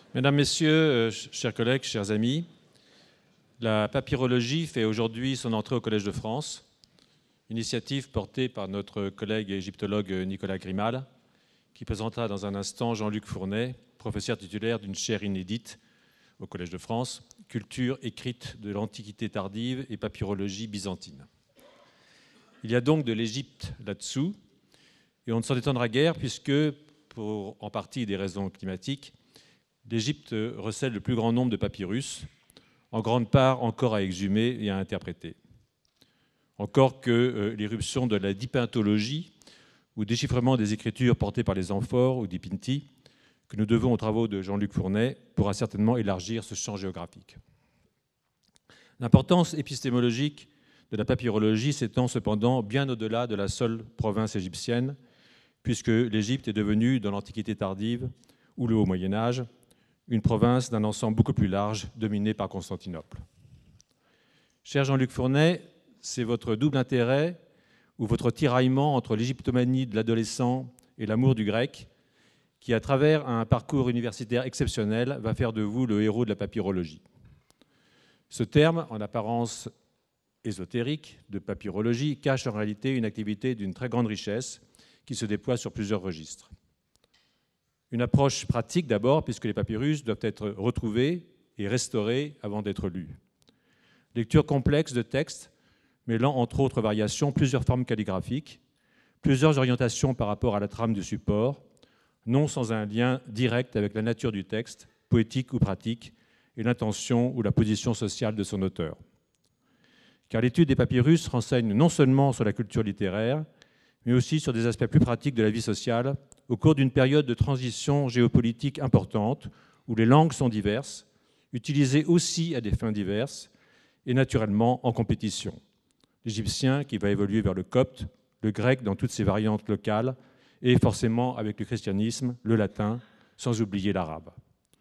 Mesdames, Messieurs, chers collègues, chers amis, la papyrologie fait aujourd'hui son entrée au Collège de France, initiative portée par notre collègue égyptologue Nicolas Grimal, qui présentera dans un instant Jean-Luc Fournet, professeur titulaire d'une chaire inédite au Collège de France, culture écrite de l'Antiquité tardive et papyrologie byzantine. Il y a donc de l'Égypte là-dessous, et on ne s'en étonnera guère puisque, pour en partie des raisons climatiques, l'Égypte recèle le plus grand nombre de papyrus, en grande part encore à exhumer et à interpréter. Encore que l'irruption de la dipyntologie, ou déchiffrement des écritures portées par les amphores ou dipinti, que nous devons aux travaux de Jean-Luc Fournet, pourra certainement élargir ce champ géographique. L'importance épistémologique de la papyrologie s'étend cependant bien au-delà de la seule province égyptienne, puisque l'Égypte est devenue, dans l'Antiquité tardive ou le Haut Moyen-Âge, une province d'un ensemble beaucoup plus large, dominée par Constantinople. Cher Jean-Luc Fournet, c'est votre double intérêt ou votre tiraillement entre l'égyptomanie de l'adolescent et l'amour du grec qui, à travers un parcours universitaire exceptionnel, va faire de vous le héros de la papyrologie. Ce terme, en apparence ésotérique, de papyrologie, cache en réalité une activité d'une très grande richesse qui se déploie sur plusieurs registres. Une approche pratique d'abord, puisque les papyrus doivent être retrouvés et restaurés avant d'être lus. Lecture complexe de textes, mêlant entre autres variations plusieurs formes calligraphiques, plusieurs orientations par rapport à la trame du support, non sans un lien direct avec la nature du texte, poétique ou pratique, et l'intention ou la position sociale de son auteur. Car l'étude des papyrus renseigne non seulement sur la culture littéraire, mais aussi sur des aspects plus pratiques de la vie sociale, au cours d'une période de transition géopolitique importante, où les langues sont diverses, utilisées aussi à des fins diverses, et naturellement en compétition. L'égyptien qui va évoluer vers le copte, le grec dans toutes ses variantes locales, et forcément avec le christianisme, le latin, sans oublier l'arabe.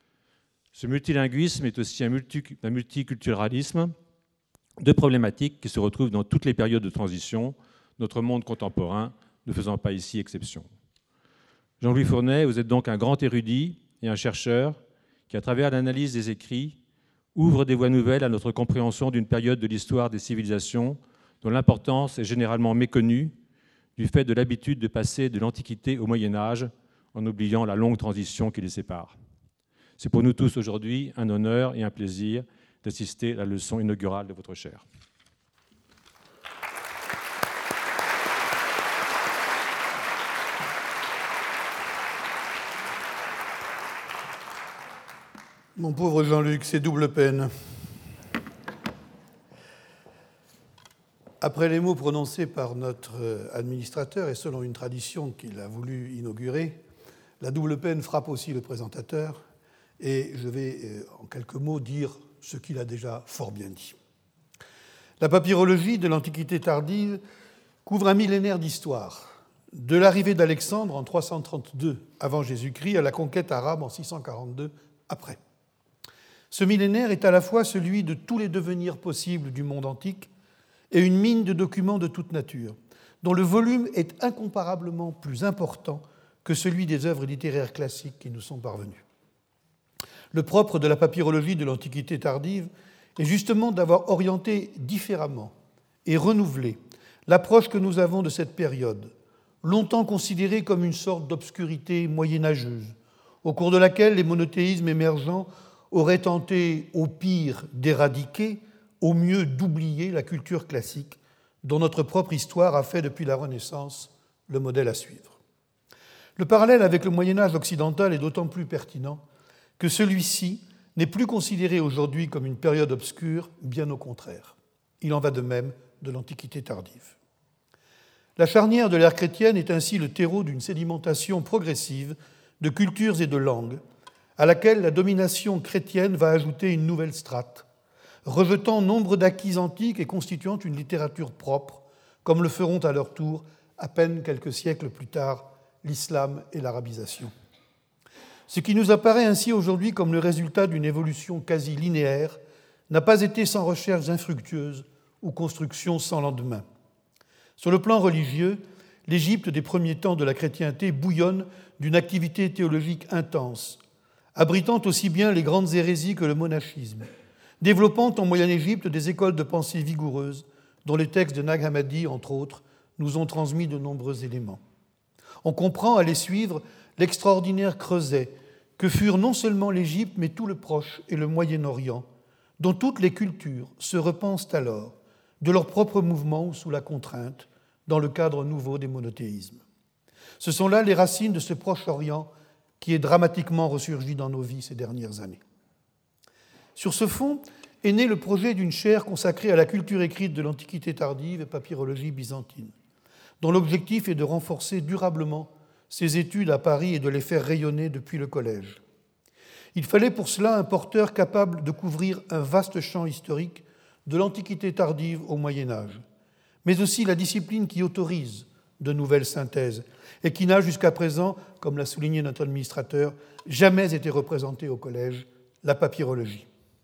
Ce multilinguisme est aussi un multiculturalisme, deux problématiques qui se retrouvent dans toutes les périodes de transition, notre monde contemporain ne faisant pas ici exception. Jean-Louis Fournet, vous êtes donc un grand érudit et un chercheur qui, à travers l'analyse des écrits, ouvre des voies nouvelles à notre compréhension d'une période de l'histoire des civilisations dont l'importance est généralement méconnue du fait de l'habitude de passer de l'Antiquité au Moyen-Âge en oubliant la longue transition qui les sépare. C'est pour nous tous aujourd'hui un honneur et un plaisir d'assister à la leçon inaugurale de votre chaire. Mon pauvre Jean-Luc, c'est double peine. Après les mots prononcés par notre administrateur et selon une tradition qu'il a voulu inaugurer, la double peine frappe aussi le présentateur et je vais en quelques mots dire ce qu'il a déjà fort bien dit. La papyrologie de l'Antiquité tardive couvre un millénaire d'histoire, de l'arrivée d'Alexandre en 332 avant Jésus-Christ à la conquête arabe en 642 après. Ce millénaire est à la fois celui de tous les devenirs possibles du monde antique et une mine de documents de toute nature, dont le volume est incomparablement plus important que celui des œuvres littéraires classiques qui nous sont parvenues. Le propre de la papyrologie de l'Antiquité tardive est justement d'avoir orienté différemment et renouvelé l'approche que nous avons de cette période, longtemps considérée comme une sorte d'obscurité moyenâgeuse, au cours de laquelle les monothéismes émergents auraient tenté au pire d'éradiquer, au mieux d'oublier la culture classique dont notre propre histoire a fait depuis la Renaissance le modèle à suivre. Le parallèle avec le Moyen-Âge occidental est d'autant plus pertinent que celui-ci n'est plus considéré aujourd'hui comme une période obscure, bien au contraire. Il en va de même de l'Antiquité tardive. La charnière de l'ère chrétienne est ainsi le terreau d'une sédimentation progressive de cultures et de langues, à laquelle la domination chrétienne va ajouter une nouvelle strate, rejetant nombre d'acquis antiques et constituant une littérature propre, comme le feront à leur tour, à peine quelques siècles plus tard, l'islam et l'arabisation. Ce qui nous apparaît ainsi aujourd'hui comme le résultat d'une évolution quasi linéaire n'a pas été sans recherches infructueuses ou constructions sans lendemain. Sur le plan religieux, l'Égypte des premiers temps de la chrétienté bouillonne d'une activité théologique intense, abritant aussi bien les grandes hérésies que le monachisme, développant en Moyenne-Égypte des écoles de pensée vigoureuses, dont les textes de Nag Hammadi, entre autres, nous ont transmis de nombreux éléments. On comprend à les suivre l'extraordinaire creuset que furent non seulement l'Égypte, mais tout le Proche et le Moyen-Orient, dont toutes les cultures se repensent alors, de leur propre mouvement ou sous la contrainte, dans le cadre nouveau des monothéismes. Ce sont là les racines de ce Proche-Orient qui est dramatiquement ressurgi dans nos vies ces dernières années. Sur ce fond est né le projet d'une chaire consacrée à la culture écrite de l'Antiquité tardive et papyrologie byzantine, dont l'objectif est de renforcer durablement ces études à Paris et de les faire rayonner depuis le collège. Il fallait pour cela un porteur capable de couvrir un vaste champ historique de l'Antiquité tardive au Moyen-Âge, mais aussi la discipline qui autorise de nouvelles synthèses et qui n'a jusqu'à présent, comme l'a souligné notre administrateur, jamais été représentée au collège, la papyrologie.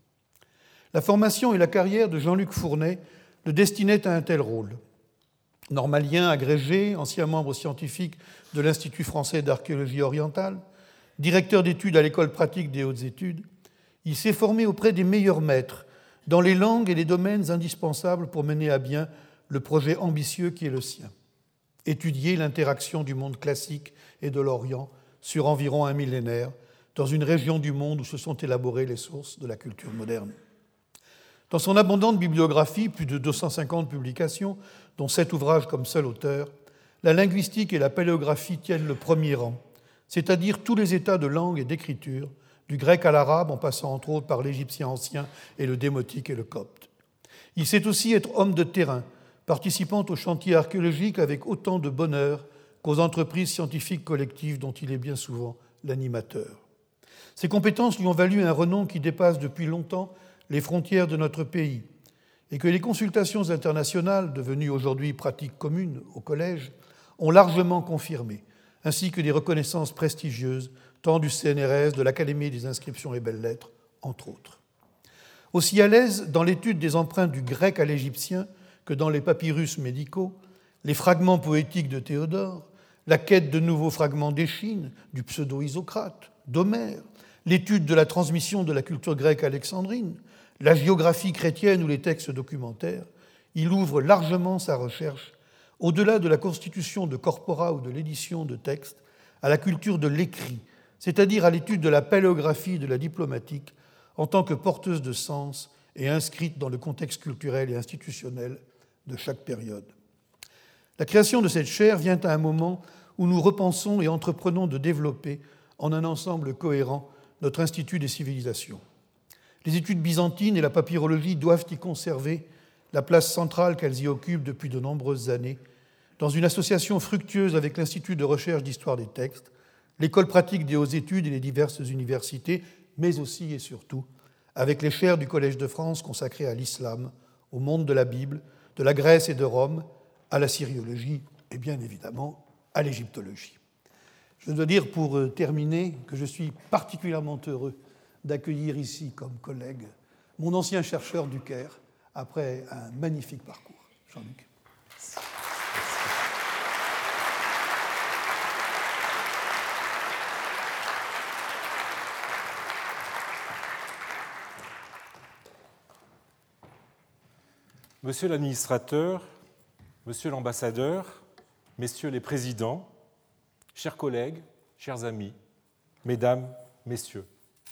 La formation et la carrière de Jean-Luc Fournet le destinaient à un tel rôle. Normalien agrégé, ancien membre scientifique de l'Institut français d'archéologie orientale, directeur d'études à l'École pratique des hautes études, il s'est formé auprès des meilleurs maîtres dans les langues et les domaines indispensables pour mener à bien le projet ambitieux qui est le sien. Étudier l'interaction du monde classique et de l'Orient sur environ un millénaire dans une région du monde où se sont élaborées les sources de la culture moderne. Dans son abondante bibliographie, plus de 250 publications, dont 7 ouvrages comme seul auteur, la linguistique et la paléographie tiennent le premier rang, c'est-à-dire tous les états de langue et d'écriture, du grec à l'arabe en passant entre autres par l'égyptien ancien et le démotique et le copte. Il sait aussi être homme de terrain, participant aux chantiers archéologiques avec autant de bonheur qu'aux entreprises scientifiques collectives dont il est bien souvent l'animateur. Ses compétences lui ont valu un renom qui dépasse depuis longtemps les frontières de notre pays et que les consultations internationales, devenues aujourd'hui pratique commune au collège, ont largement confirmé, ainsi que des reconnaissances prestigieuses tant du CNRS, de l'Académie des inscriptions et belles-lettres, entre autres. Aussi à l'aise dans l'étude des empreintes du grec à l'égyptien que dans les papyrus médicaux, les fragments poétiques de Théodore, la quête de nouveaux fragments d'Échine, du pseudo-Isocrate, d'Homère, l'étude de la transmission de la culture grecque alexandrine, la géographie chrétienne ou les textes documentaires, il ouvre largement sa recherche, au-delà de la constitution de corpora ou de l'édition de textes, à la culture de l'écrit, c'est-à-dire à l'étude de la paléographie de la diplomatique en tant que porteuse de sens et inscrite dans le contexte culturel et institutionnel de chaque période. La création de cette chaire vient à un moment où nous repensons et entreprenons de développer, en un ensemble cohérent, notre Institut des civilisations. Les études byzantines et la papyrologie doivent y conserver la place centrale qu'elles y occupent depuis de nombreuses années, dans une association fructueuse avec l'Institut de recherche d'histoire des textes, l'École pratique des hautes études et les diverses universités, mais aussi et surtout avec les chaires du Collège de France consacrées à l'islam, au monde de la Bible, de la Grèce et de Rome, à la syriologie et bien évidemment à l'égyptologie. Je dois dire pour terminer que je suis particulièrement heureux d'accueillir ici comme collègue mon ancien chercheur du Caire après un magnifique parcours. Jean-Luc. Monsieur l'administrateur, monsieur l'ambassadeur, messieurs les présidents, chers collègues, chers amis, mesdames, messieurs,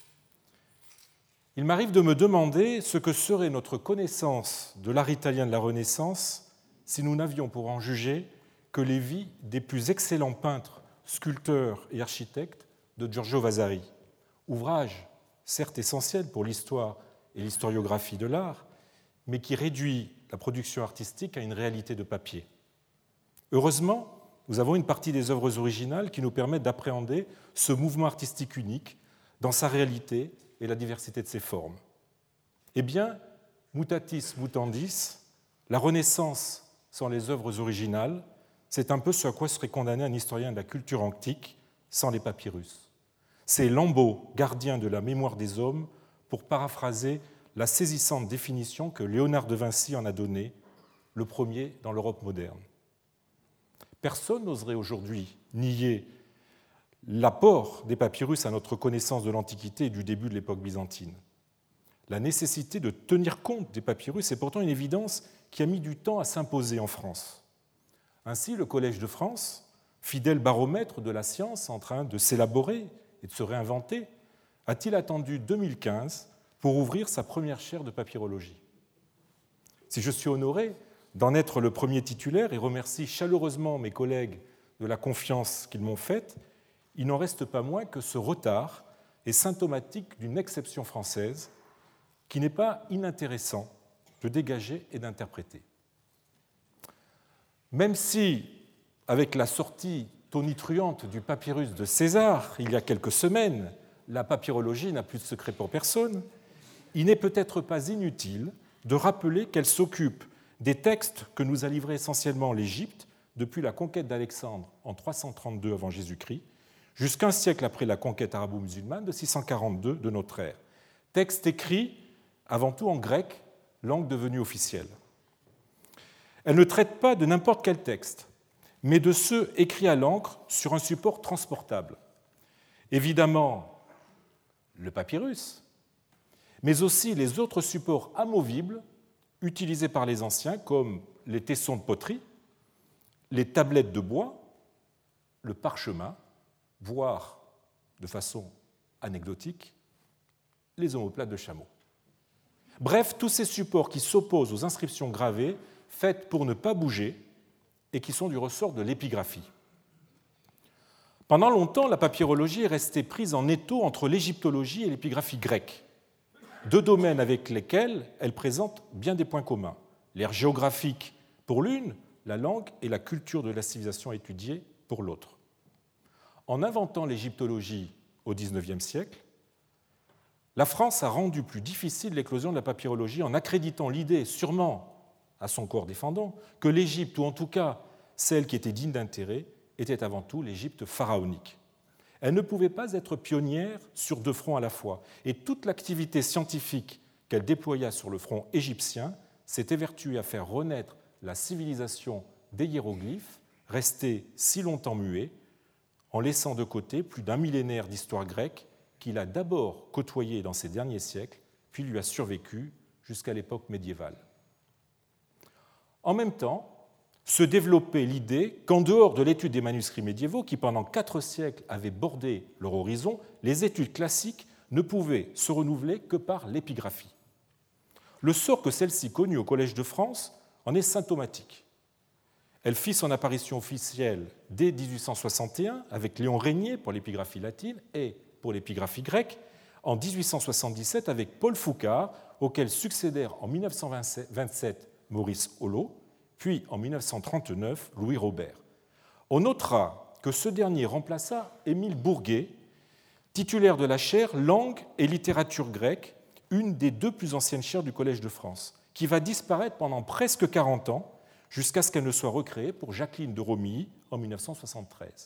il m'arrive de me demander ce que serait notre connaissance de l'art italien de la Renaissance si nous n'avions pour en juger que les vies des plus excellents peintres, sculpteurs et architectes de Giorgio Vasari, ouvrage certes essentiel pour l'histoire et l'historiographie de l'art, mais qui réduit la production artistique à une réalité de papier. Heureusement, nous avons une partie des œuvres originales qui nous permettent d'appréhender ce mouvement artistique unique dans sa réalité et la diversité de ses formes. Eh bien, mutatis mutandis, la Renaissance sans les œuvres originales, c'est un peu ce à quoi serait condamné un historien de la culture antique sans les papyrus. C'est Lambeau, gardien de la mémoire des hommes, pour paraphraser la saisissante définition que Léonard de Vinci en a donnée, le premier dans l'Europe moderne. Personne n'oserait aujourd'hui nier l'apport des papyrus à notre connaissance de l'Antiquité et du début de l'époque byzantine. La nécessité de tenir compte des papyrus est pourtant une évidence qui a mis du temps à s'imposer en France. Ainsi, le Collège de France, fidèle baromètre de la science en train de s'élaborer et de se réinventer, a-t-il attendu 2015 pour ouvrir sa première chaire de papyrologie. Si je suis honoré d'en être le premier titulaire et remercie chaleureusement mes collègues de la confiance qu'ils m'ont faite, il n'en reste pas moins que ce retard est symptomatique d'une exception française qui n'est pas inintéressant de dégager et d'interpréter. Même si, avec la sortie tonitruante du papyrus de César, il y a quelques semaines, la papyrologie n'a plus de secret pour personne, il n'est peut-être pas inutile de rappeler qu'elle s'occupe des textes que nous a livrés essentiellement l'Égypte depuis la conquête d'Alexandre en 332 avant Jésus-Christ, jusqu'un siècle après la conquête arabo-musulmane de 642 de notre ère. Textes écrits avant tout en grec, langue devenue officielle. Elle ne traite pas de n'importe quel texte, mais de ceux écrits à l'encre sur un support transportable. Évidemment, le papyrus, mais aussi les autres supports amovibles utilisés par les anciens, comme les tessons de poterie, les tablettes de bois, le parchemin, voire, de façon anecdotique, les omoplates de chameau. Bref, tous ces supports qui s'opposent aux inscriptions gravées, faites pour ne pas bouger, et qui sont du ressort de l'épigraphie. Pendant longtemps, la papyrologie est restée prise en étau entre l'égyptologie et l'épigraphie grecque, deux domaines avec lesquels elle présente bien des points communs. L'ère géographique pour l'une, la langue et la culture de la civilisation étudiée pour l'autre. En inventant l'égyptologie au XIXe siècle, la France a rendu plus difficile l'éclosion de la papyrologie en accréditant l'idée, sûrement à son corps défendant, que l'Égypte, ou en tout cas celle qui était digne d'intérêt, était avant tout l'Égypte pharaonique. Elle ne pouvait pas être pionnière sur deux fronts à la fois, et toute l'activité scientifique qu'elle déploya sur le front égyptien s'est évertuée à faire renaître la civilisation des hiéroglyphes, restée si longtemps muet, en laissant de côté plus d'un millénaire d'histoire grecque qu'il a d'abord côtoyé dans ces derniers siècles, puis lui a survécu jusqu'à l'époque médiévale. En même temps, se développait l'idée qu'en dehors de l'étude des manuscrits médiévaux, qui pendant 4 siècles avaient bordé leur horizon, les études classiques ne pouvaient se renouveler que par l'épigraphie. Le sort que celle-ci connut au Collège de France en est symptomatique. Elle fit son apparition officielle dès 1861 avec Léon Régnier pour l'épigraphie latine et pour l'épigraphie grecque, en 1877 avec Paul Foucart, auquel succédèrent en 1927 Maurice Holleaux, puis en 1939 Louis Robert. On notera que ce dernier remplaça Émile Bourguet, titulaire de la chaire Langue et littérature grecque, une des 2 plus anciennes chaires du Collège de France, qui va disparaître pendant presque 40 ans, jusqu'à ce qu'elle ne soit recréée pour Jacqueline de Romilly en 1973.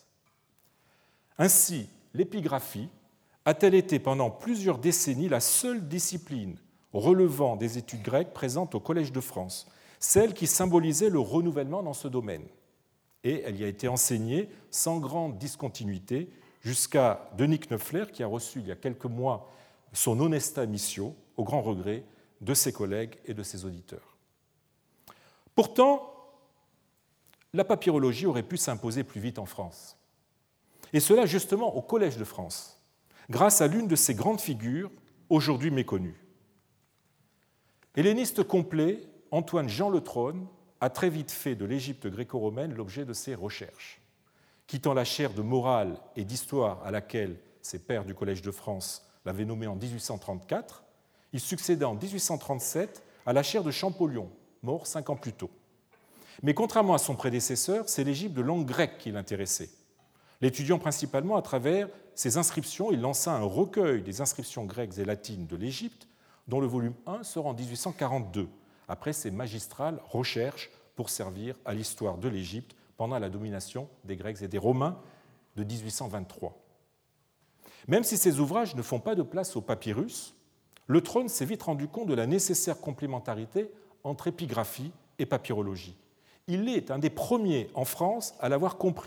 Ainsi, l'épigraphie a-t-elle été pendant plusieurs décennies la seule discipline relevant des études grecques présente au Collège de France, celle qui symbolisait le renouvellement dans ce domaine. Et elle y a été enseignée sans grande discontinuité jusqu'à Denis Knöpfler, qui a reçu il y a quelques mois son Honesta Missio, au grand regret de ses collègues et de ses auditeurs. Pourtant, la papyrologie aurait pu s'imposer plus vite en France. Et cela justement au Collège de France, grâce à l'une de ces grandes figures aujourd'hui méconnues. Helléniste complet, Antoine Jean Le Trône a très vite fait de l'Égypte gréco-romaine l'objet de ses recherches. Quittant la chaire de morale et d'histoire à laquelle ses pairs du Collège de France l'avaient nommé en 1834, il succéda en 1837 à la chaire de Champollion, mort 5 ans plus tôt. Mais contrairement à son prédécesseur, c'est l'Égypte de langue grecque qui l'intéressait. L'étudiant principalement à travers ses inscriptions, il lança un recueil des inscriptions grecques et latines de l'Égypte, dont le volume 1 sort en 1842, après ses magistrales recherches pour servir à l'histoire de l'Égypte pendant la domination des Grecs et des Romains de 1823. Même si ces ouvrages ne font pas de place au papyrus, Le Trône s'est vite rendu compte de la nécessaire complémentarité entre épigraphie et papyrologie. Il est un des premiers en France à l'avoir compris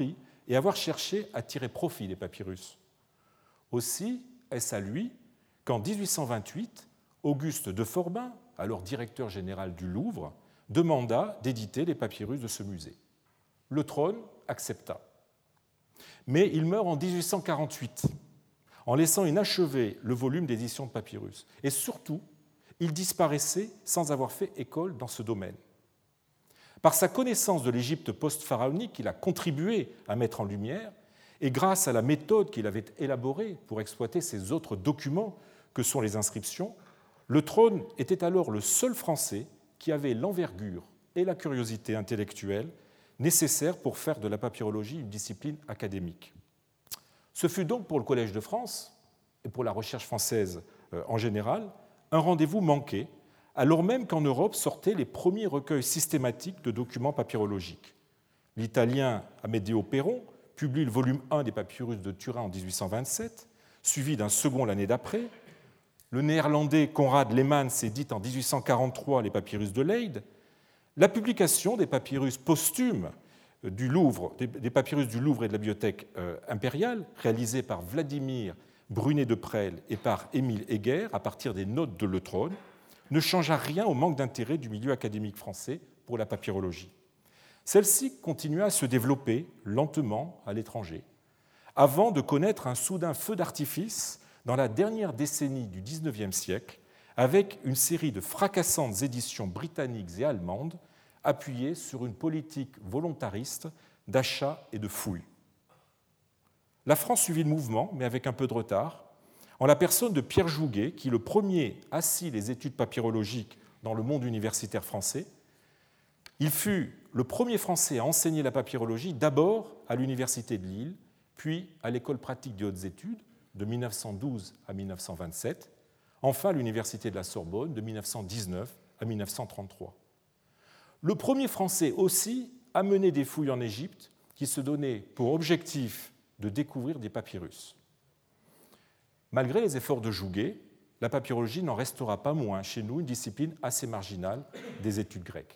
et avoir cherché à tirer profit des papyrus. Aussi est-ce à lui qu'en 1828, Auguste de Forbin, alors directeur général du Louvre, demanda d'éditer les papyrus de ce musée. Le trône accepta. Mais il meurt en 1848, en laissant inachevé le volume d'édition de papyrus. Et surtout, il disparaissait sans avoir fait école dans ce domaine. Par sa connaissance de l'Égypte post-pharaonique, il a contribué à mettre en lumière, et grâce à la méthode qu'il avait élaborée pour exploiter ces autres documents que sont les inscriptions, le trône était alors le seul Français qui avait l'envergure et la curiosité intellectuelle nécessaires pour faire de la papyrologie une discipline académique. Ce fut donc pour le Collège de France, et pour la recherche française en général, un rendez-vous manqué, alors même qu'en Europe sortaient les premiers recueils systématiques de documents papyrologiques. L'Italien Amedeo Peron publie le volume 1 des papyrus de Turin en 1827, suivi d'un second l'année d'après. Le Néerlandais Conrad Leemans édite en 1843 les papyrus de Leyde. La publication des papyrus posthumes du Louvre, des papyrus du Louvre et de la Bibliothèque impériale, réalisés par Vladimir Brunet de Presles et par Émile Heger à partir des notes de Le Trône, ne changea rien au manque d'intérêt du milieu académique français pour la papyrologie. Celle-ci continua à se développer lentement à l'étranger, avant de connaître un soudain feu d'artifice dans la dernière décennie du XIXe siècle, avec une série de fracassantes éditions britanniques et allemandes appuyées sur une politique volontariste d'achat et de fouille. La France suivit le mouvement, mais avec un peu de retard, en la personne de Pierre Jouguet, qui le premier assit les études papyrologiques dans le monde universitaire français. Il fut le premier Français à enseigner la papyrologie, d'abord à l'Université de Lille, puis à l'École pratique des hautes études, de 1912 à 1927, enfin à l'Université de la Sorbonne, de 1919 à 1933. Le premier Français aussi à mener des fouilles en Égypte qui se donnaient pour objectif de découvrir des papyrus. Malgré les efforts de Jouguet, la papyrologie n'en restera pas moins chez nous une discipline assez marginale des études grecques.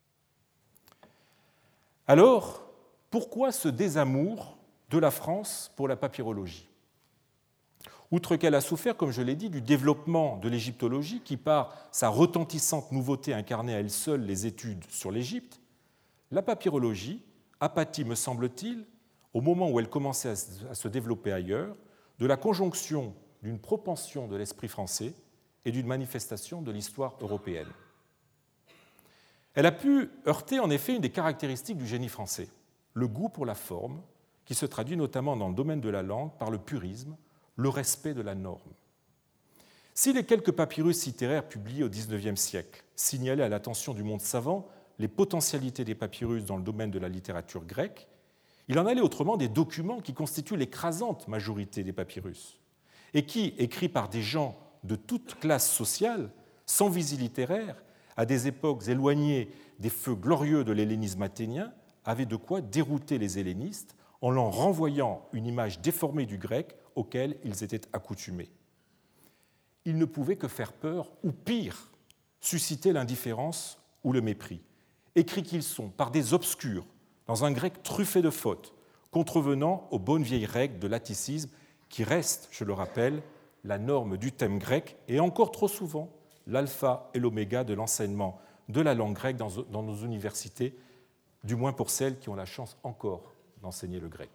Alors, pourquoi ce désamour de la France pour la papyrologie ? Outre qu'elle a souffert, comme je l'ai dit, du développement de l'égyptologie qui, par sa retentissante nouveauté, incarnait à elle seule les études sur l'Égypte, la papyrologie a pâti, me semble-t-il, au moment où elle commençait à se développer ailleurs, de la conjonction d'une propension de l'esprit français et d'une manifestation de l'histoire européenne. Elle a pu heurter en effet une des caractéristiques du génie français, le goût pour la forme, qui se traduit notamment dans le domaine de la langue par le purisme, le respect de la norme. Si les quelques papyrus littéraires publiés au XIXe siècle signalaient à l'attention du monde savant les potentialités des papyrus dans le domaine de la littérature grecque, il en allait autrement des documents qui constituent l'écrasante majorité des papyrus et qui, écrits par des gens de toute classe sociale, sans visée littéraire, à des époques éloignées des feux glorieux de l'hellénisme athénien, avaient de quoi dérouter les hellénistes en leur renvoyant une image déformée du grec auquel ils étaient accoutumés. Ils ne pouvaient que faire peur, ou pire, susciter l'indifférence ou le mépris. Écrits qu'ils sont par des obscurs, dans un grec truffé de fautes, contrevenant aux bonnes vieilles règles de l'atticisme qui restent, je le rappelle, la norme du thème grec et encore trop souvent l'alpha et l'oméga de l'enseignement de la langue grecque dans nos universités, du moins pour celles qui ont la chance encore d'enseigner le grec.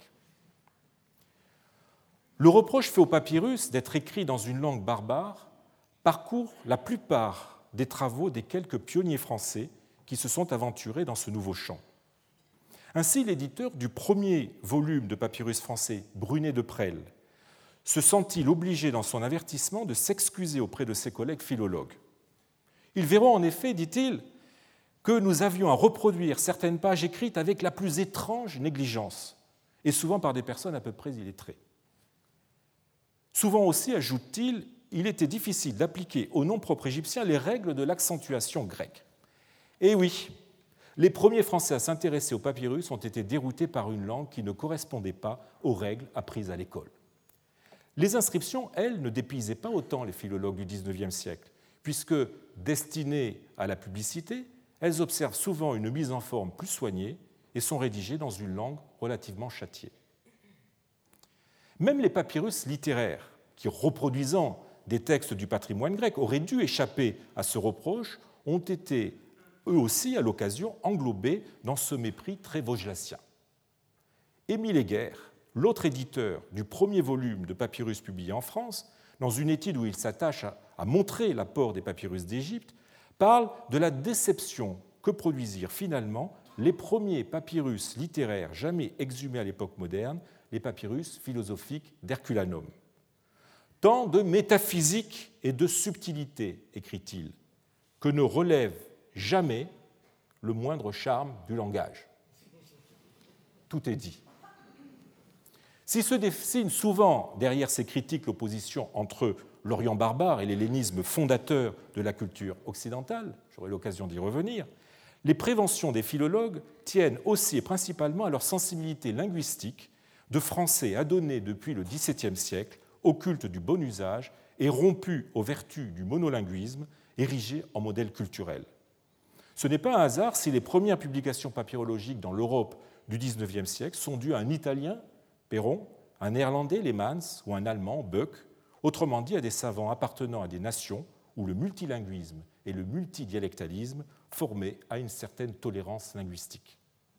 Le reproche fait au papyrus d'être écrit dans une langue barbare parcourt la plupart des travaux des quelques pionniers français qui se sont aventurés dans ce nouveau champ. Ainsi, l'éditeur du premier volume de papyrus français, Brunet de Presles, se sent-il obligé dans son avertissement de s'excuser auprès de ses collègues philologues. Ils verront en effet, dit-il, que nous avions à reproduire certaines pages écrites avec la plus étrange négligence, et souvent par des personnes à peu près illettrées. Souvent aussi, ajoute-t-il, il était difficile d'appliquer au nom propre égyptien les règles de l'accentuation grecque. Et oui, les premiers Français à s'intéresser aux papyrus ont été déroutés par une langue qui ne correspondait pas aux règles apprises à l'école. Les inscriptions, elles, ne dépaysaient pas autant les philologues du XIXe siècle, puisque, destinées à la publicité, elles observent souvent une mise en forme plus soignée et sont rédigées dans une langue relativement châtiée. Même les papyrus littéraires, qui, reproduisant des textes du patrimoine grec, auraient dû échapper à ce reproche, ont été eux aussi, à l'occasion, englobés dans ce mépris très vaugelasien. Émile Heger, l'autre éditeur du premier volume de papyrus publié en France, dans une étude où il s'attache à montrer l'apport des papyrus d'Égypte, parle de la déception que produisirent finalement les premiers papyrus littéraires jamais exhumés à l'époque moderne, les papyrus philosophiques d'Herculanum. Tant de métaphysique et de subtilité, écrit-il, que ne relève jamais le moindre charme du langage. Tout est dit. S'il se dessine souvent derrière ces critiques l'opposition entre l'Orient barbare et l'hellénisme fondateur de la culture occidentale, j'aurai l'occasion d'y revenir, les préventions des philologues tiennent aussi et principalement à leur sensibilité linguistique de français adonné depuis le XVIIe siècle au culte du bon usage et rompu aux vertus du monolinguisme érigé en modèle culturel. Ce n'est pas un hasard si les premières publications papyrologiques dans l'Europe du XIXe siècle sont dues à un Italien, Perron, un Néerlandais, Leemans, ou un Allemand, Buck, autrement dit à des savants appartenant à des nations où le multilinguisme et le multidialectalisme formaient à une certaine tolérance linguistique.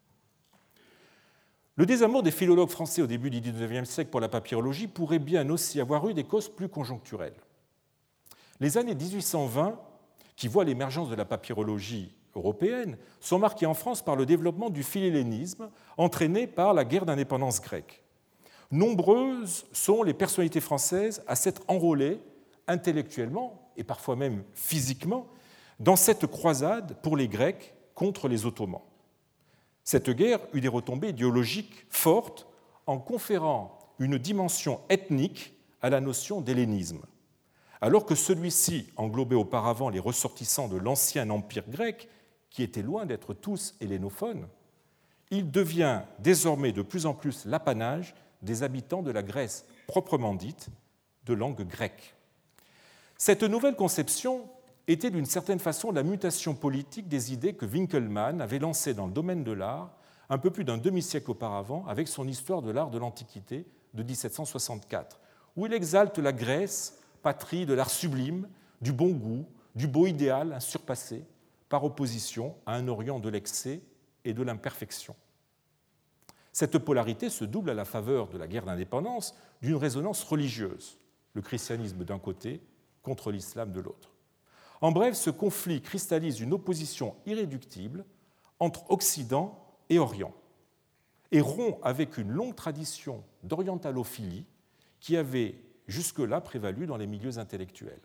Le désamour des philologues français au début du XIXe siècle pour la papyrologie pourrait bien aussi avoir eu des causes plus conjoncturelles. Les années 1820, qui voient l'émergence de la papyrologie européenne, sont marquées en France par le développement du philhellénisme entraîné par la guerre d'indépendance grecque. Nombreuses sont les personnalités françaises à s'être enrôlées intellectuellement et parfois même physiquement dans cette croisade pour les Grecs contre les Ottomans. Cette guerre eut des retombées idéologiques fortes en conférant une dimension ethnique à la notion d'hellénisme. Alors que celui-ci englobait auparavant les ressortissants de l'ancien empire grec, qui étaient loin d'être tous hellénophones, il devient désormais de plus en plus l'apanage des habitants de la Grèce proprement dite, de langue grecque. Cette nouvelle conception était d'une certaine façon la mutation politique des idées que Winckelmann avait lancées dans le domaine de l'art un peu plus d'un demi-siècle auparavant avec son Histoire de l'art de l'Antiquité de 1764, où il exalte la Grèce, patrie de l'art sublime, du bon goût, du beau idéal surpassé, par opposition à un Orient de l'excès et de l'imperfection. Cette polarité se double à la faveur de la guerre d'indépendance d'une résonance religieuse, le christianisme d'un côté contre l'islam de l'autre. En bref, ce conflit cristallise une opposition irréductible entre Occident et Orient et rompt avec une longue tradition d'orientalophilie qui avait jusque-là prévalu dans les milieux intellectuels.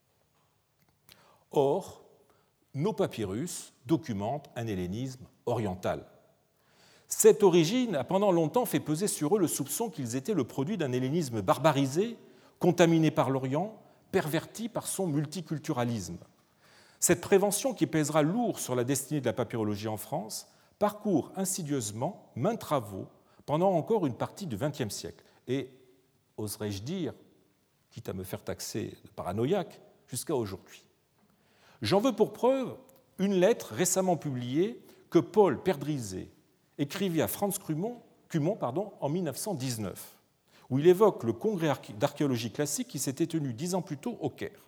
Or, nos papyrus documentent un hellénisme oriental. Cette origine a pendant longtemps fait peser sur eux le soupçon qu'ils étaient le produit d'un hellénisme barbarisé, contaminé par l'Orient, perverti par son multiculturalisme. Cette prévention, qui pèsera lourd sur la destinée de la papyrologie en France, parcourt insidieusement maints travaux pendant encore une partie du XXe siècle. Et, oserais-je dire, quitte à me faire taxer de paranoïaque, jusqu'à aujourd'hui. J'en veux pour preuve une lettre récemment publiée que Paul Perdrizet écrivit à Franz Cumont en 1919, où il évoque le congrès d'archéologie classique qui s'était tenu 10 ans plus tôt au Caire.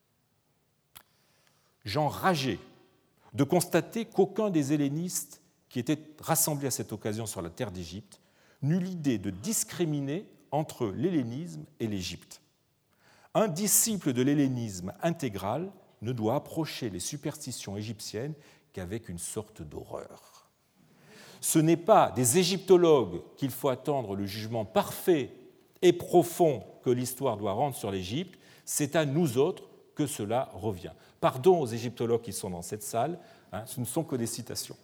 J'enrageais de constater qu'aucun des hellénistes qui étaient rassemblés à cette occasion sur la terre d'Égypte n'eut l'idée de discriminer entre l'hellénisme et l'Égypte. Un disciple de l'hellénisme intégral ne doit approcher les superstitions égyptiennes qu'avec une sorte d'horreur. Ce n'est pas des égyptologues qu'il faut attendre le jugement parfait et profond que l'histoire doit rendre sur l'Égypte, c'est à nous autres que cela revient. Pardon aux égyptologues qui sont dans cette salle, ce ne sont que des citations.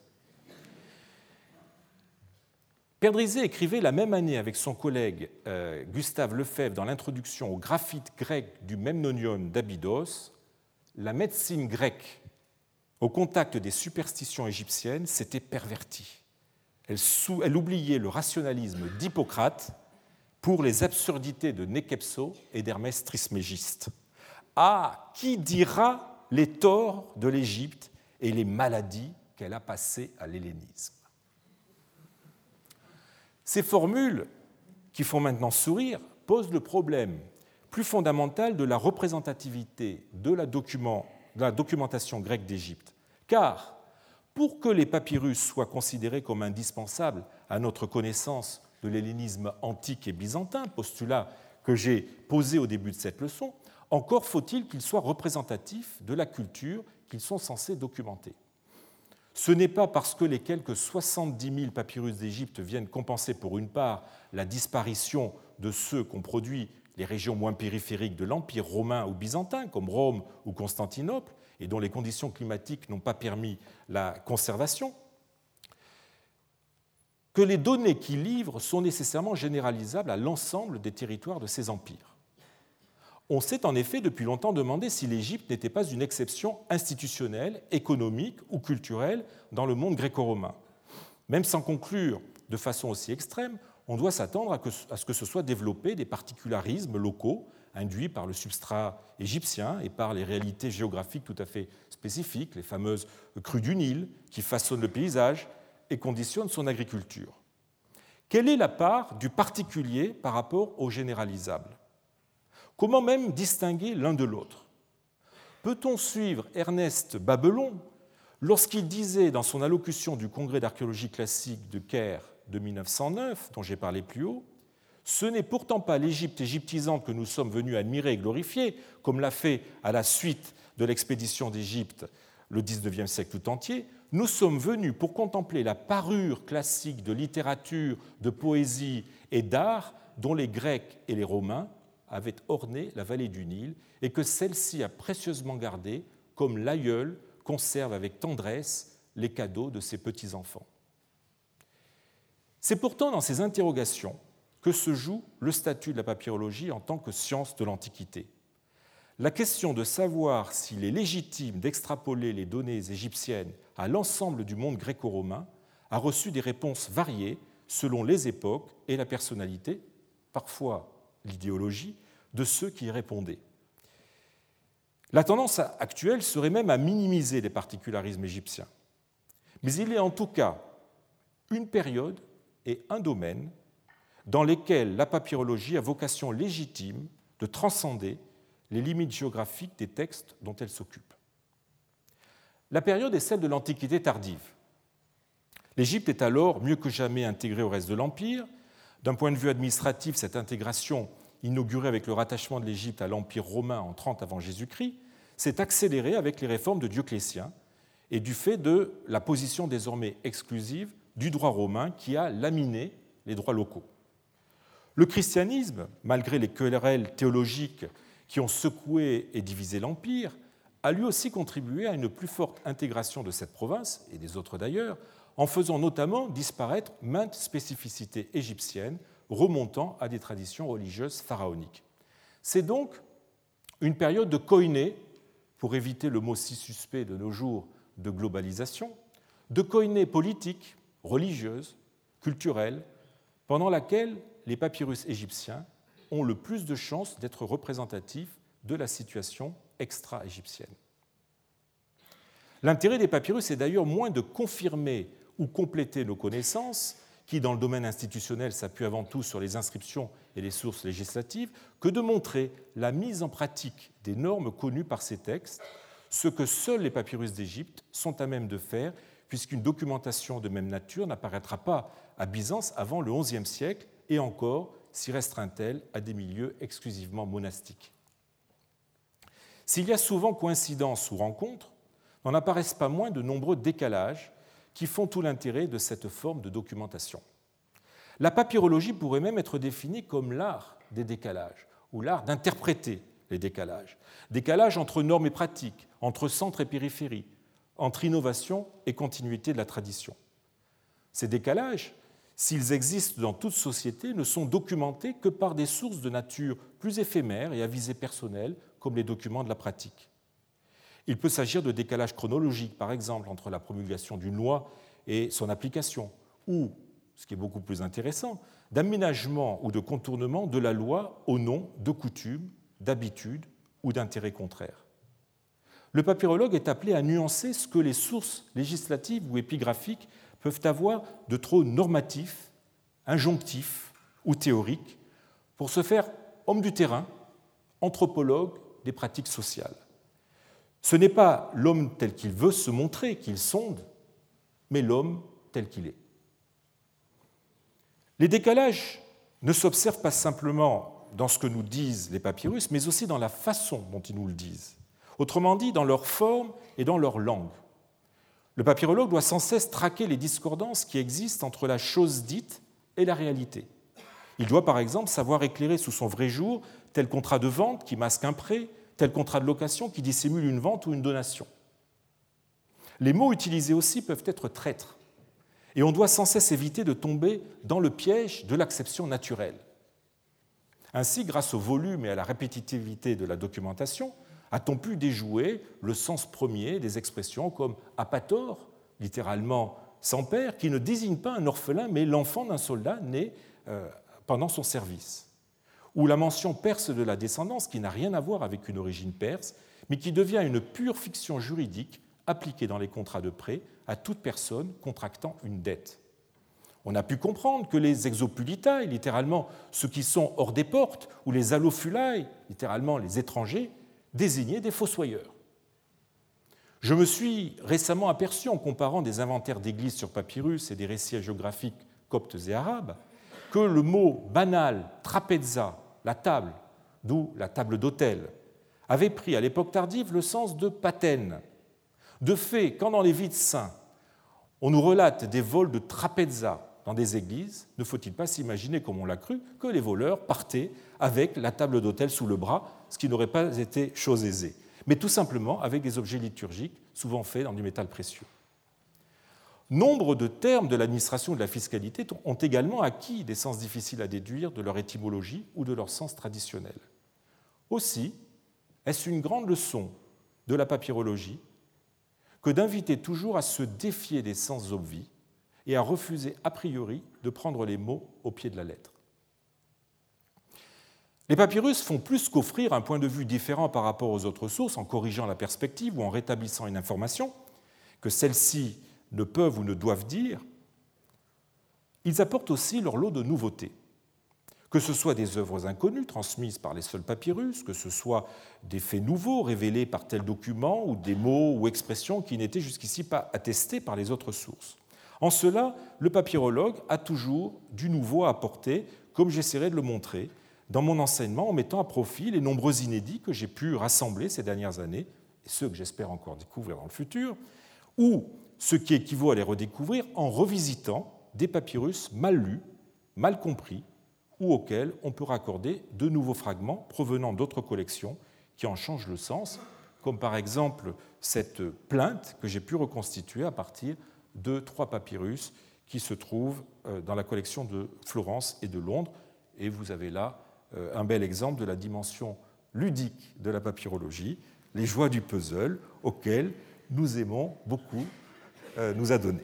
Perdrizet écrivait la même année avec son collègue Gustave Lefebvre dans l'introduction au graphite grec du Memnonion d'Abydos, la médecine grecque, au contact des superstitions égyptiennes, s'était pervertie. Elle oubliait le rationalisme d'Hippocrate pour les absurdités de Nekepso et d'Hermès Trismégiste. Ah, qui dira les torts de l'Égypte et les maladies qu'elle a passées à l'hellénisme? Ces formules, qui font maintenant sourire posent le problème plus fondamental de la représentativité de la documentation grecque d'Égypte. Car pour que les papyrus soient considérés comme indispensables à notre connaissance de l'hellénisme antique et byzantin, postulat que j'ai posé au début de cette leçon, encore faut-il qu'ils soient représentatifs de la culture qu'ils sont censés documenter. Ce n'est pas parce que les quelques 70 000 papyrus d'Égypte viennent compenser pour une part la disparition de ceux qu'ont produits les régions moins périphériques de l'Empire romain ou byzantin, comme Rome ou Constantinople, et dont les conditions climatiques n'ont pas permis la conservation, que les données qu'ils livrent sont nécessairement généralisables à l'ensemble des territoires de ces empires. On s'est en effet depuis longtemps demandé si l'Égypte n'était pas une exception institutionnelle, économique ou culturelle dans le monde gréco-romain. Même sans conclure de façon aussi extrême, on doit s'attendre à ce que se soient développés des particularismes locaux induits par le substrat égyptien et par les réalités géographiques tout à fait spécifiques, les fameuses crues du Nil qui façonnent le paysage et conditionnent son agriculture. Quelle est la part du particulier par rapport au généralisable ? Comment même distinguer l'un de l'autre ? Peut-on suivre Ernest Babelon lorsqu'il disait dans son allocution du Congrès d'archéologie classique de Caire de 1909, dont j'ai parlé plus haut, « Ce n'est pourtant pas l'Égypte égyptisante que nous sommes venus admirer et glorifier, comme l'a fait à la suite de l'expédition d'Égypte le XIXe siècle tout entier. Nous sommes venus pour contempler la parure classique de littérature, de poésie et d'art dont les Grecs et les Romains avaient orné la vallée du Nil et que celle-ci a précieusement gardé, comme l'aïeul conserve avec tendresse les cadeaux de ses petits-enfants. » C'est pourtant dans ces interrogations que se joue le statut de la papyrologie en tant que science de l'Antiquité. La question de savoir s'il est légitime d'extrapoler les données égyptiennes à l'ensemble du monde gréco-romain a reçu des réponses variées selon les époques et la personnalité, parfois l'idéologie, de ceux qui y répondaient. La tendance actuelle serait même à minimiser les particularismes égyptiens. Mais il est en tout cas une période et un domaine dans lesquels la papyrologie a vocation légitime de transcender les limites géographiques des textes dont elle s'occupe. La période est celle de l'Antiquité tardive. L'Égypte est alors mieux que jamais intégrée au reste de l'Empire. D'un point de vue administratif, cette intégration, inaugurée avec le rattachement de l'Égypte à l'Empire romain en 30 avant Jésus-Christ, s'est accélérée avec les réformes de Dioclétien et du fait de la position désormais exclusive du droit romain qui a laminé les droits locaux. Le christianisme, malgré les querelles théologiques qui ont secoué et divisé l'Empire, a lui aussi contribué à une plus forte intégration de cette province, et des autres d'ailleurs, en faisant notamment disparaître maintes spécificités égyptiennes remontant à des traditions religieuses pharaoniques. C'est donc une période de koiné, pour éviter le mot si suspect de nos jours de globalisation, de koiné politique, religieuse, culturelle, pendant laquelle les papyrus égyptiens ont le plus de chances d'être représentatifs de la situation extra-égyptienne. L'intérêt des papyrus est d'ailleurs moins de confirmer ou compléter nos connaissances, qui dans le domaine institutionnel s'appuient avant tout sur les inscriptions et les sources législatives, que de montrer la mise en pratique des normes connues par ces textes, ce que seuls les papyrus d'Égypte sont à même de faire, puisqu'une documentation de même nature n'apparaîtra pas à Byzance avant le XIe siècle, et encore s'y restreint-elle à des milieux exclusivement monastiques. S'il y a souvent coïncidence ou rencontre, n'en apparaissent pas moins de nombreux décalages qui font tout l'intérêt de cette forme de documentation. La papyrologie pourrait même être définie comme l'art des décalages, ou l'art d'interpréter les décalages. Décalages entre normes et pratiques, entre centre et périphérie, entre innovation et continuité de la tradition. Ces décalages, s'ils existent dans toute société, ne sont documentés que par des sources de nature plus éphémères et à visée personnelle, comme les documents de la pratique. Il peut s'agir de décalages chronologiques, par exemple, entre la promulgation d'une loi et son application, ou, ce qui est beaucoup plus intéressant, d'aménagement ou de contournement de la loi au nom de coutumes, d'habitudes ou d'intérêts contraires. Le papyrologue est appelé à nuancer ce que les sources législatives ou épigraphiques peuvent avoir de trop normatif, injonctif ou théorique, pour se faire homme du terrain, anthropologue des pratiques sociales. Ce n'est pas l'homme tel qu'il veut se montrer, qu'il sonde, mais l'homme tel qu'il est. Les décalages ne s'observent pas simplement dans ce que nous disent les papyrus, mais aussi dans la façon dont ils nous le disent. Autrement dit, dans leur forme et dans leur langue. Le papyrologue doit sans cesse traquer les discordances qui existent entre la chose dite et la réalité. Il doit par exemple savoir éclairer sous son vrai jour tel contrat de vente qui masque un prêt, tel contrat de location qui dissimule une vente ou une donation. Les mots utilisés aussi peuvent être traîtres, et on doit sans cesse éviter de tomber dans le piège de l'acception naturelle. Ainsi, grâce au volume et à la répétitivité de la documentation, a-t-on pu déjouer le sens premier des expressions comme apator, littéralement sans père, qui ne désigne pas un orphelin, mais l'enfant d'un soldat né pendant son service, ou la mention perse de la descendance, qui n'a rien à voir avec une origine perse, mais qui devient une pure fiction juridique appliquée dans les contrats de prêt à toute personne contractant une dette. On a pu comprendre que les exopulitae, littéralement ceux qui sont hors des portes, ou les allophilae, littéralement les étrangers, désignaient des fossoyeurs. Je me suis récemment aperçu, en comparant des inventaires d'églises sur papyrus et des récits hagiographiques coptes et arabes, que le mot banal, trapeza, la table, d'où la table d'autel, avait pris à l'époque tardive le sens de patène. De fait, quand dans les vides saints, on nous relate des vols de trapeza dans des églises, ne faut-il pas s'imaginer, comme on l'a cru, que les voleurs partaient avec la table d'autel sous le bras, ce qui n'aurait pas été chose aisée, mais tout simplement avec des objets liturgiques, souvent faits dans du métal précieux. Nombre de termes de l'administration et de la fiscalité ont également acquis des sens difficiles à déduire de leur étymologie ou de leur sens traditionnel. Aussi, est-ce une grande leçon de la papyrologie que d'inviter toujours à se défier des sens obvis et à refuser a priori de prendre les mots au pied de la lettre. Les papyrus font plus qu'offrir un point de vue différent par rapport aux autres sources en corrigeant la perspective ou en rétablissant une information que celles-ci ne peuvent ou ne doivent dire. Ils apportent aussi leur lot de nouveautés, que ce soit des œuvres inconnues transmises par les seuls papyrus, que ce soit des faits nouveaux révélés par tel document ou des mots ou expressions qui n'étaient jusqu'ici pas attestés par les autres sources. En cela, le papyrologue a toujours du nouveau à apporter, comme j'essaierai de le montrer dans mon enseignement en mettant à profit les nombreux inédits que j'ai pu rassembler ces dernières années, et ceux que j'espère encore découvrir dans le futur, ou ce qui équivaut à les redécouvrir en revisitant des papyrus mal lus, mal compris, ou auxquels on peut raccorder de nouveaux fragments provenant d'autres collections qui en changent le sens, comme par exemple cette plainte que j'ai pu reconstituer à partir de 3 papyrus qui se trouvent dans la collection de Florence et de Londres. Et vous avez là un bel exemple de la dimension ludique de la papyrologie, les joies du puzzle auxquelles nous aimons beaucoup nous adonner.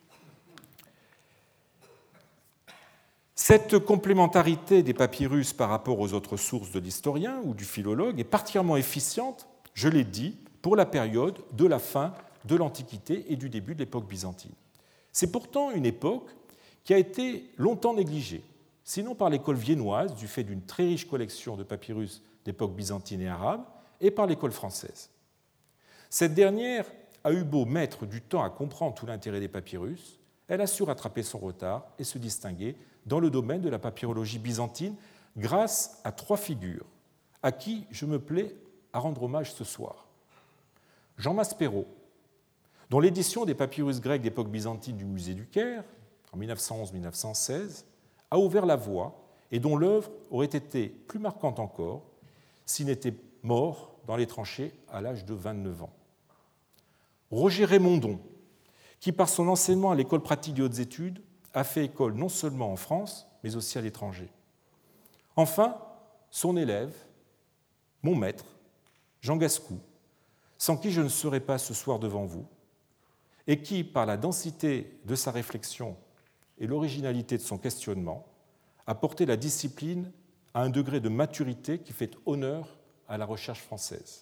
Cette complémentarité des papyrus par rapport aux autres sources de l'historien ou du philologue est particulièrement efficiente, je l'ai dit, pour la période de la fin de l'Antiquité et du début de l'époque byzantine. C'est pourtant une époque qui a été longtemps négligée, sinon par l'école viennoise, du fait d'une très riche collection de papyrus d'époque byzantine et arabe, et par l'école française. Cette dernière a eu beau mettre du temps à comprendre tout l'intérêt des papyrus, elle a su rattraper son retard et se distinguer dans le domaine de la papyrologie byzantine grâce à 3 figures à qui je me plais à rendre hommage ce soir. Jean Maspero, dont l'édition des papyrus grecs d'époque byzantine du musée du Caire, en 1911-1916, a ouvert la voie et dont l'œuvre aurait été plus marquante encore s'il n'était mort dans les tranchées à l'âge de 29 ans. Roger Raymondon, qui par son enseignement à l'école pratique des hautes études a fait école non seulement en France, mais aussi à l'étranger. Enfin, son élève, mon maître, Jean Gascou, sans qui je ne serais pas ce soir devant vous, et qui, par la densité de sa réflexion et l'originalité de son questionnement, a porté la discipline à un degré de maturité qui fait honneur à la recherche française.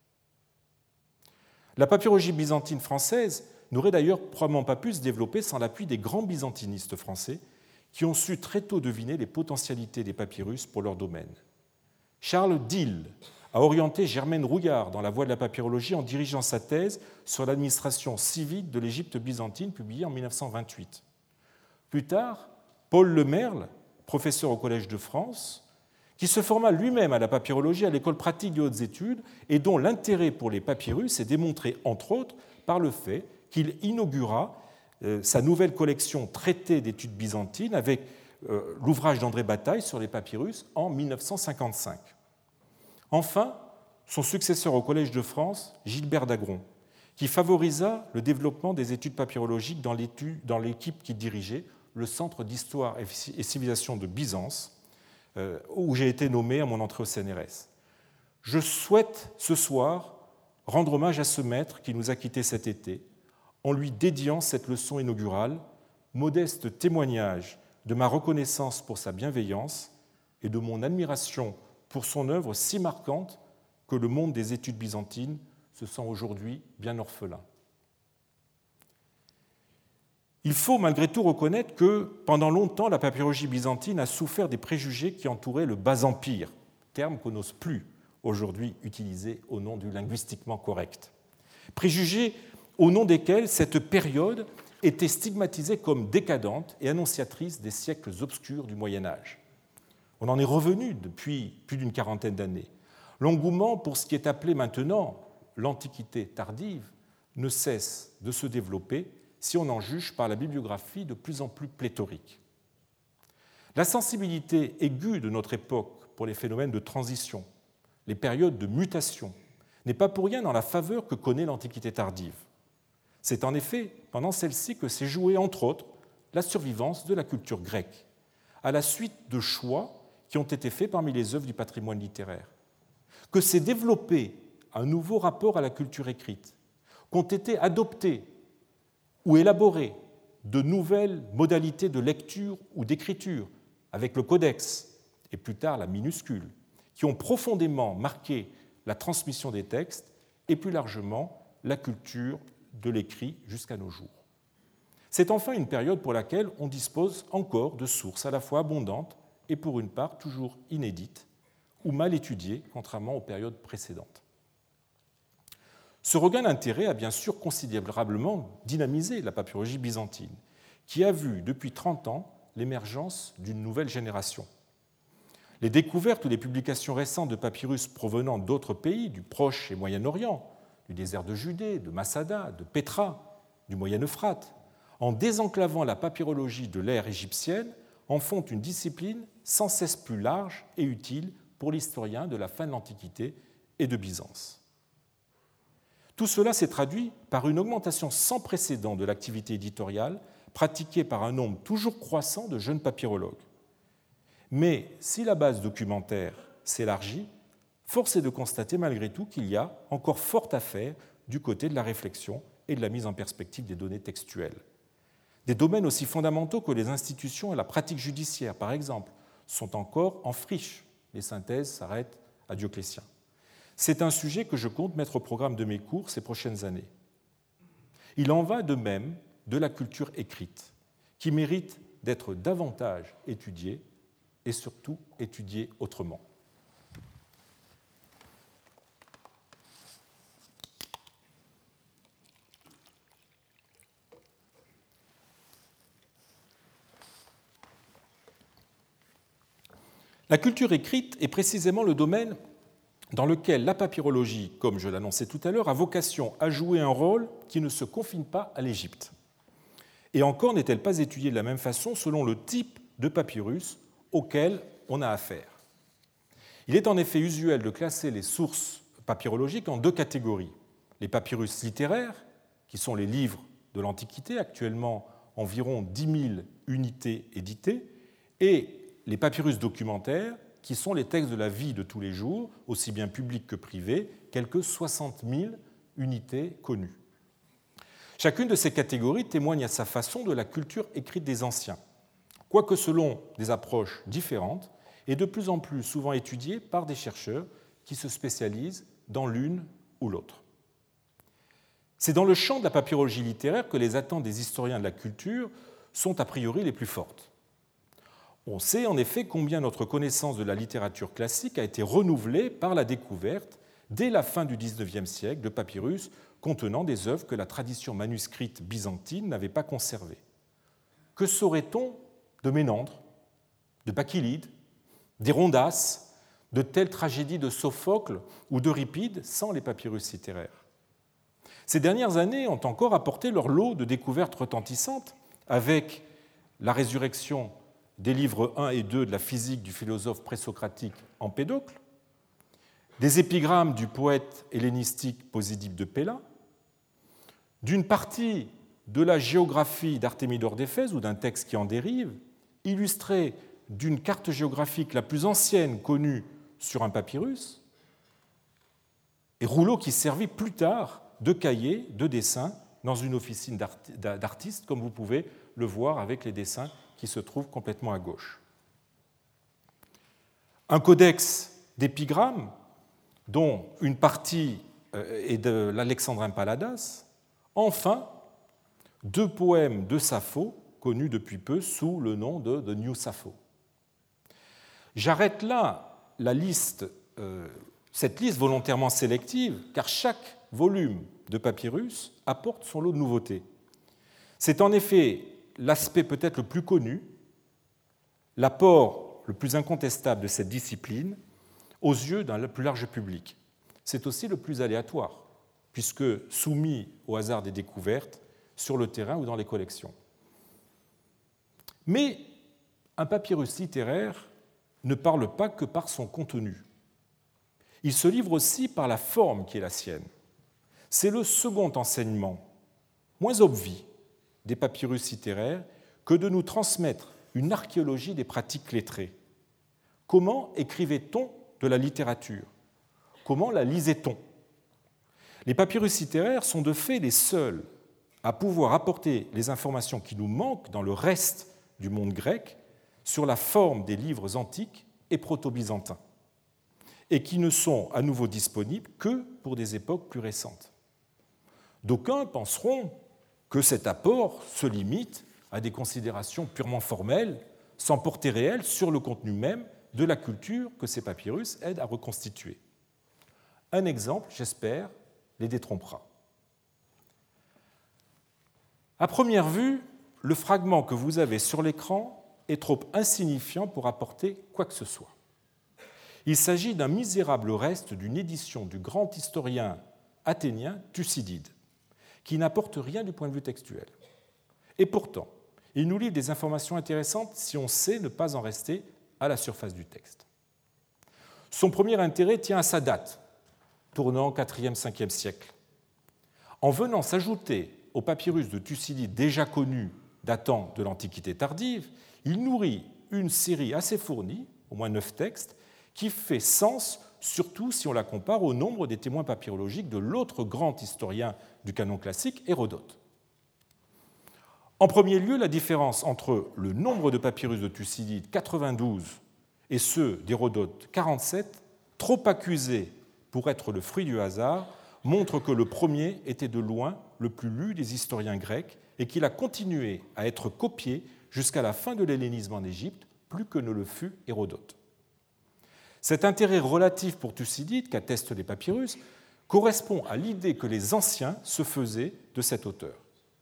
La papyrologie byzantine française n'aurait d'ailleurs probablement pas pu se développer sans l'appui des grands byzantinistes français qui ont su très tôt deviner les potentialités des papyrus pour leur domaine. Charles Dill a orienté Germaine Rouillard dans la voie de la papyrologie en dirigeant sa thèse sur l'administration civique de l'Égypte byzantine, publiée en 1928. Plus tard, Paul Lemerle, professeur au Collège de France, qui se forma lui-même à la papyrologie à l'École pratique des hautes études et dont l'intérêt pour les papyrus est démontré, entre autres, par le fait qu'il inaugura sa nouvelle collection Traité d'études byzantines avec l'ouvrage d'André Bataille sur les papyrus en 1955. Enfin, son successeur au Collège de France, Gilbert Dagron, qui favorisa le développement des études papyrologiques dans l'équipe qu'il dirigeait, le Centre d'histoire et civilisation de Byzance, où j'ai été nommé à mon entrée au CNRS. Je souhaite ce soir rendre hommage à ce maître qui nous a quittés cet été, en lui dédiant cette leçon inaugurale, modeste témoignage de ma reconnaissance pour sa bienveillance et de mon admiration pour son œuvre si marquante que le monde des études byzantines se sent aujourd'hui bien orphelin. Il faut malgré tout reconnaître que pendant longtemps, la papyrologie byzantine a souffert des préjugés qui entouraient le Bas Empire, terme qu'on n'ose plus aujourd'hui utiliser au nom du linguistiquement correct. Préjugés au nom desquels cette période était stigmatisée comme décadente et annonciatrice des siècles obscurs du Moyen Âge. On en est revenu depuis plus d'une quarantaine d'années. L'engouement pour ce qui est appelé maintenant l'Antiquité tardive ne cesse de se développer si on en juge par la bibliographie de plus en plus pléthorique. La sensibilité aiguë de notre époque pour les phénomènes de transition, les périodes de mutation, n'est pas pour rien dans la faveur que connaît l'Antiquité tardive. C'est en effet pendant celle-ci que s'est jouée, entre autres, la survivance de la culture grecque, à la suite de choix qui ont été faits parmi les œuvres du patrimoine littéraire, que s'est développé un nouveau rapport à la culture écrite, qu'ont été adoptées ou élaborées de nouvelles modalités de lecture ou d'écriture, avec le codex et plus tard la minuscule, qui ont profondément marqué la transmission des textes et plus largement la culture de l'écrit jusqu'à nos jours. C'est enfin une période pour laquelle on dispose encore de sources à la fois abondantes et pour une part toujours inédites ou mal étudiées, contrairement aux périodes précédentes. Ce regain d'intérêt a bien sûr considérablement dynamisé la papyrologie byzantine, qui a vu depuis 30 ans l'émergence d'une nouvelle génération. Les découvertes ou les publications récentes de papyrus provenant d'autres pays, du Proche et Moyen-Orient, du désert de Judée, de Masada, de Pétra, du Moyen-Euphrate, en désenclavant la papyrologie de l'ère égyptienne, en font une discipline sans cesse plus large et utile pour l'historien de la fin de l'Antiquité et de Byzance. Tout cela s'est traduit par une augmentation sans précédent de l'activité éditoriale pratiquée par un nombre toujours croissant de jeunes papyrologues. Mais si la base documentaire s'élargit, force est de constater malgré tout qu'il y a encore fort à faire du côté de la réflexion et de la mise en perspective des données textuelles. Des domaines aussi fondamentaux que les institutions et la pratique judiciaire, par exemple, sont encore en friche. Les synthèses s'arrêtent à Dioclétien. C'est un sujet que je compte mettre au programme de mes cours ces prochaines années. Il en va de même de la culture écrite, qui mérite d'être davantage étudiée et surtout étudiée autrement. La culture écrite est précisément le domaine dans lequel la papyrologie, comme je l'annonçais tout à l'heure, a vocation à jouer un rôle qui ne se confine pas à l'Égypte. Et encore n'est-elle pas étudiée de la même façon selon le type de papyrus auquel on a affaire. Il est en effet usuel de classer les sources papyrologiques en deux catégories. Les papyrus littéraires, qui sont les livres de l'Antiquité, actuellement environ 10 000 unités éditées, et les papyrus documentaires, qui sont les textes de la vie de tous les jours, aussi bien publics que privés, quelques 60 000 unités connues. Chacune de ces catégories témoigne à sa façon de la culture écrite des anciens, quoique selon des approches différentes et de plus en plus souvent étudiées par des chercheurs qui se spécialisent dans l'une ou l'autre. C'est dans le champ de la papyrologie littéraire que les attentes des historiens de la culture sont a priori les plus fortes. On sait en effet combien notre connaissance de la littérature classique a été renouvelée par la découverte, dès la fin du XIXe siècle, de papyrus contenant des œuvres que la tradition manuscrite byzantine n'avait pas conservées. Que saurait-on de Ménandre, de Bakélide, d'Hérondas, de telles tragédies de Sophocle ou d'Euripide sans les papyrus littéraires? Ces dernières années ont encore apporté leur lot de découvertes retentissantes, avec la résurrection des livres 1 et 2 de la physique du philosophe présocratique Empédocle, des épigrammes du poète hellénistique Posédipe de Péla, d'une partie de la géographie d'Artémidore d'Éphèse ou d'un texte qui en dérive, illustré d'une carte géographique la plus ancienne connue sur un papyrus, et rouleau qui servit plus tard de cahier de dessin dans une officine d'artistes, comme vous pouvez le voir avec les dessins qui se trouvent complètement à gauche. Un codex d'épigrammes, dont une partie est de l'Alexandrin Palladas. Enfin, 2 poèmes de Sappho, connus depuis peu sous le nom de The New Sappho. J'arrête là cette liste volontairement sélective, car chaque volume de papyrus apporte son lot de nouveautés. C'est en effet l'aspect peut-être le plus connu, l'apport le plus incontestable de cette discipline aux yeux d'un plus large public. C'est aussi le plus aléatoire, puisque soumis au hasard des découvertes sur le terrain ou dans les collections. Mais un papyrus littéraire ne parle pas que par son contenu. Il se livre aussi par la forme qui est la sienne. C'est le second enseignement, moins obvi, des papyrus littéraires que de nous transmettre une archéologie des pratiques lettrées. Comment écrivait-on de la littérature? Comment la lisait-on? Les papyrus littéraires sont de fait les seuls à pouvoir apporter les informations qui nous manquent dans le reste du monde grec sur la forme des livres antiques et proto-byzantins, et qui ne sont à nouveau disponibles que pour des époques plus récentes. D'aucuns penseront que cet apport se limite à des considérations purement formelles, sans portée réelle sur le contenu même de la culture que ces papyrus aident à reconstituer. Un exemple, j'espère, les détrompera. À première vue, le fragment que vous avez sur l'écran est trop insignifiant pour apporter quoi que ce soit. Il s'agit d'un misérable reste d'une édition du grand historien athénien Thucydide, qui n'apporte rien du point de vue textuel. Et pourtant, il nous livre des informations intéressantes si on sait ne pas en rester à la surface du texte. Son premier intérêt tient à sa date, tournant 4e-5e siècle. En venant s'ajouter au papyrus de Thucydide déjà connu datant de l'Antiquité tardive, il nourrit une série assez fournie, au moins 9 textes, qui fait sens surtout si on la compare au nombre des témoins papyrologiques de l'autre grand historien du canon classique, Hérodote. En premier lieu, la différence entre le nombre de papyrus de Thucydide, 92, et ceux d'Hérodote, 47, trop accusés pour être le fruit du hasard, montre que le premier était de loin le plus lu des historiens grecs et qu'il a continué à être copié jusqu'à la fin de l'hellénisme en Égypte, plus que ne le fut Hérodote. Cet intérêt relatif pour Thucydide, qu'attestent les papyrus, correspond à l'idée que les anciens se faisaient de cet auteur.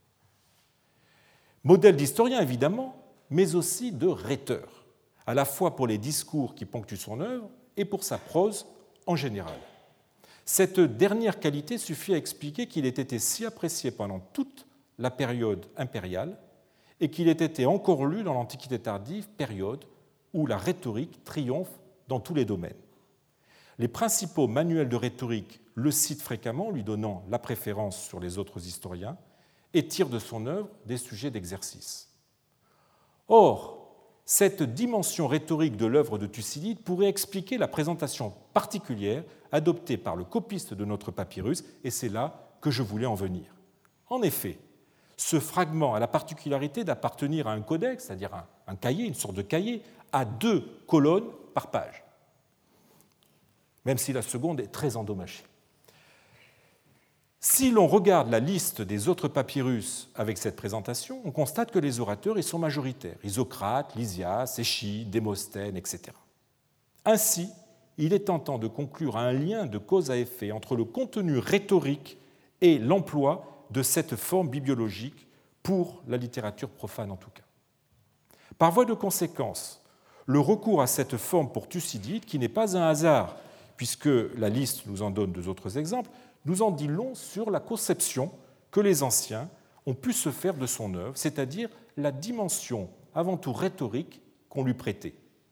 Modèle d'historien, évidemment, mais aussi de rhéteur, à la fois pour les discours qui ponctuent son œuvre et pour sa prose en général. Cette dernière qualité suffit à expliquer qu'il ait été si apprécié pendant toute la période impériale et qu'il ait été encore lu dans l'Antiquité tardive, période où la rhétorique triomphe dans tous les domaines. Les principaux manuels de rhétorique le citent fréquemment, lui donnant la préférence sur les autres historiens, et tirent de son œuvre des sujets d'exercice. Or, cette dimension rhétorique de l'œuvre de Thucydide pourrait expliquer la présentation particulière adoptée par le copiste de notre papyrus, et c'est là que je voulais en venir. En effet, ce fragment a la particularité d'appartenir à un codex, c'est-à-dire un cahier, une sorte de cahier, à 2 colonnes par page, même si la seconde est très endommagée. Si l'on regarde la liste des autres papyrus avec cette présentation, on constate que les orateurs y sont majoritaires. Isocrate, Lysias, Échille, Démosthène, etc. Ainsi, il est tentant de conclure à un lien de cause à effet entre le contenu rhétorique et l'emploi de cette forme bibliologique pour la littérature profane en tout cas. Par voie de conséquence, le recours à cette forme pour Thucydide, qui n'est pas un hasard, puisque la liste nous en donne 2 autres exemples, nous en dit long sur la conception que les anciens ont pu se faire de son œuvre, c'est-à-dire la dimension avant tout rhétorique qu'on lui prêtait.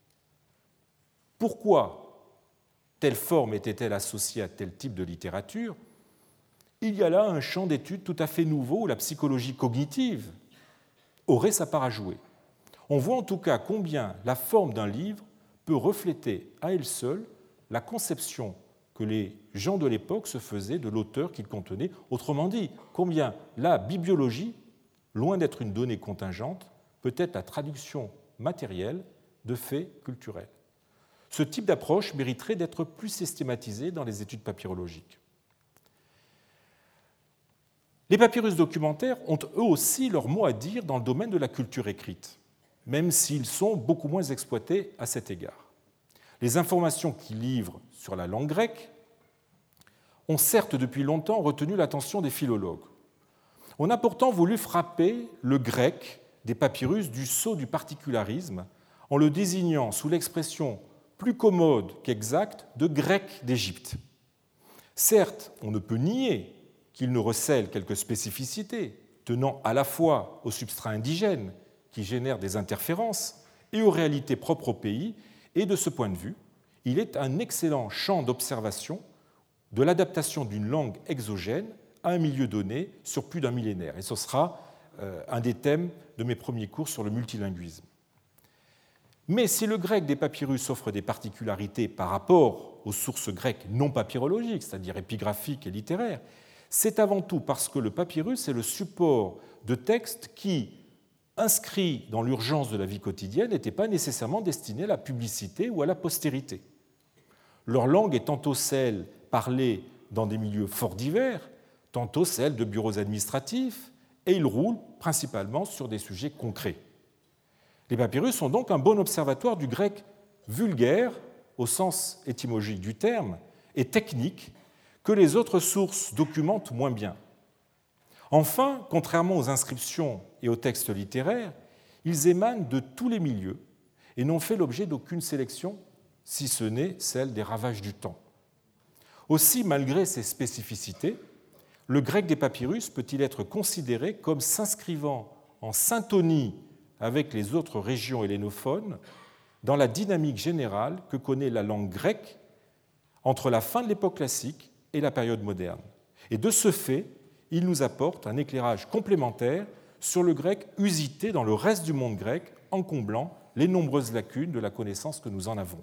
Pourquoi telle forme était-elle associée à tel type de littérature? Il y a là un champ d'étude tout à fait nouveau où la psychologie cognitive aurait sa part à jouer. On voit en tout cas combien la forme d'un livre peut refléter à elle seule la conception que les gens de l'époque se faisaient de l'auteur qu'il contenait. Autrement dit, combien la bibliologie, loin d'être une donnée contingente, peut être la traduction matérielle de faits culturels. Ce type d'approche mériterait d'être plus systématisé dans les études papyrologiques. Les papyrus documentaires ont eux aussi leur mot à dire dans le domaine de la culture écrite, même s'ils sont beaucoup moins exploités à cet égard. Les informations qu'ils livrent sur la langue grecque ont certes depuis longtemps retenu l'attention des philologues. On a pourtant voulu frapper le grec des papyrus du sceau du particularisme en le désignant sous l'expression plus commode qu'exacte de grec d'Égypte. Certes, on ne peut nier qu'il nous recèle quelques spécificités tenant à la fois aux substrats indigènes qui génèrent des interférences et aux réalités propres au pays, et de ce point de vue, il est un excellent champ d'observation de l'adaptation d'une langue exogène à un milieu donné sur plus d'un millénaire. Et ce sera un des thèmes de mes premiers cours sur le multilinguisme. Mais si le grec des papyrus offre des particularités par rapport aux sources grecques non papyrologiques, c'est-à-dire épigraphiques et littéraires, c'est avant tout parce que le papyrus est le support de textes qui, inscrits dans l'urgence de la vie quotidienne, n'étaient pas nécessairement destinés à la publicité ou à la postérité. Leur langue est tantôt celle parlée dans des milieux fort divers, tantôt celle de bureaux administratifs, et ils roulent principalement sur des sujets concrets. Les papyrus sont donc un bon observatoire du grec vulgaire, au sens étymologique du terme, et technique, que les autres sources documentent moins bien. Enfin, contrairement aux inscriptions et aux textes littéraires, ils émanent de tous les milieux et n'ont fait l'objet d'aucune sélection, si ce n'est celle des ravages du temps. Aussi, malgré ces spécificités, le grec des papyrus peut-il être considéré comme s'inscrivant en syntonie avec les autres régions hellénophones dans la dynamique générale que connaît la langue grecque entre la fin de l'époque classique et la période moderne. Et de ce fait, il nous apporte un éclairage complémentaire sur le grec usité dans le reste du monde grec en comblant les nombreuses lacunes de la connaissance que nous en avons.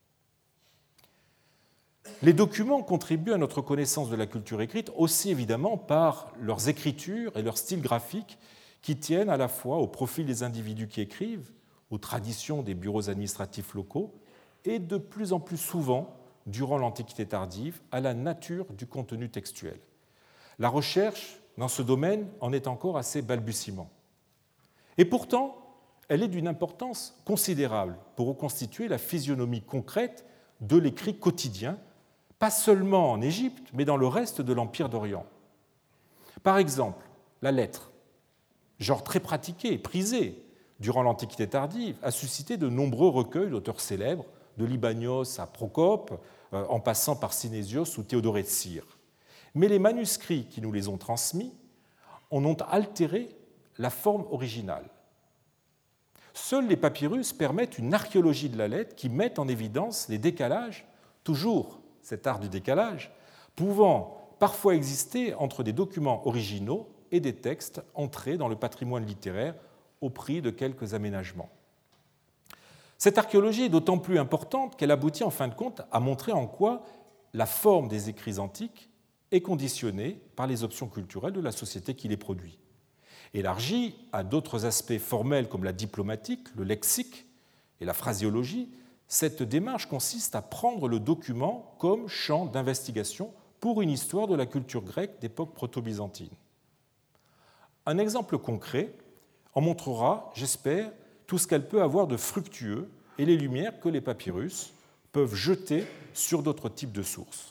Les documents contribuent à notre connaissance de la culture écrite aussi évidemment par leurs écritures et leur style graphique qui tiennent à la fois au profil des individus qui écrivent, aux traditions des bureaux administratifs locaux et de plus en plus souvent, durant l'Antiquité tardive, à la nature du contenu textuel. La recherche dans ce domaine en est encore à ses balbutiements. Et pourtant, elle est d'une importance considérable pour reconstituer la physionomie concrète de l'écrit quotidien, pas seulement en Égypte, mais dans le reste de l'Empire d'Orient. Par exemple, la lettre, genre très pratiqué et prisé durant l'Antiquité tardive, a suscité de nombreux recueils d'auteurs célèbres, de Libanios à Procope, en passant par Synésios ou Théodoré de Cire. Mais les manuscrits qui nous les ont transmis en ont altéré la forme originale. Seuls les papyrus permettent une archéologie de la lettre qui met en évidence les décalages, toujours cet art du décalage, pouvant parfois exister entre des documents originaux et des textes entrés dans le patrimoine littéraire au prix de quelques aménagements. Cette archéologie est d'autant plus importante qu'elle aboutit en fin de compte à montrer en quoi la forme des écrits antiques est conditionnée par les options culturelles de la société qui les produit. Élargie à d'autres aspects formels comme la diplomatique, le lexique et la phraséologie, cette démarche consiste à prendre le document comme champ d'investigation pour une histoire de la culture grecque d'époque proto-byzantine. Un exemple concret en montrera, j'espère, tout ce qu'elle peut avoir de fructueux et les lumières que les papyrus peuvent jeter sur d'autres types de sources.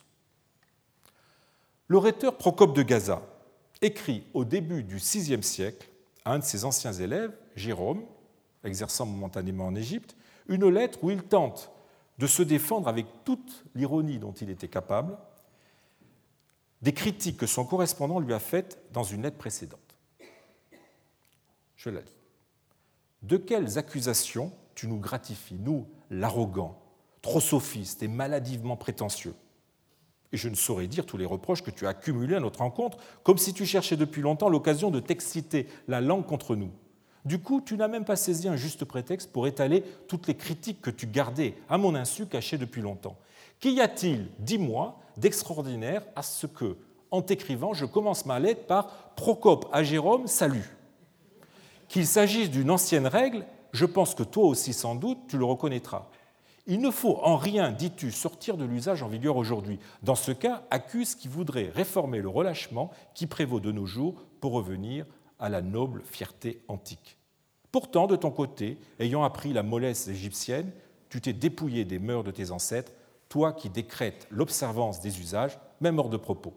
Le rhéteur Procope de Gaza écrit au début du VIe siècle à un de ses anciens élèves, Jérôme, exerçant momentanément en Égypte, une lettre où il tente de se défendre avec toute l'ironie dont il était capable des critiques que son correspondant lui a faites dans une lettre précédente. Je la lis. « De quelles accusations tu nous gratifies, nous, l'arrogant, trop sophiste et maladivement prétentieux ? Et je ne saurais dire tous les reproches que tu as accumulés à notre rencontre, comme si tu cherchais depuis longtemps l'occasion de t'exciter la langue contre nous. Du coup, tu n'as même pas saisi un juste prétexte pour étaler toutes les critiques que tu gardais, à mon insu, cachées depuis longtemps. Qu'y a-t-il, dis-moi, d'extraordinaire à ce que, en t'écrivant, je commence ma lettre par « Procope à Jérôme, salut ». Qu'il s'agisse d'une ancienne règle, je pense que toi aussi, sans doute, tu le reconnaîtras. Il ne faut en rien, dis-tu, sortir de l'usage en vigueur aujourd'hui. Dans ce cas, accuse qui voudrait réformer le relâchement qui prévaut de nos jours pour revenir à la noble fierté antique. Pourtant, de ton côté, ayant appris la mollesse égyptienne, tu t'es dépouillé des mœurs de tes ancêtres, toi qui décrètes l'observance des usages, même hors de propos.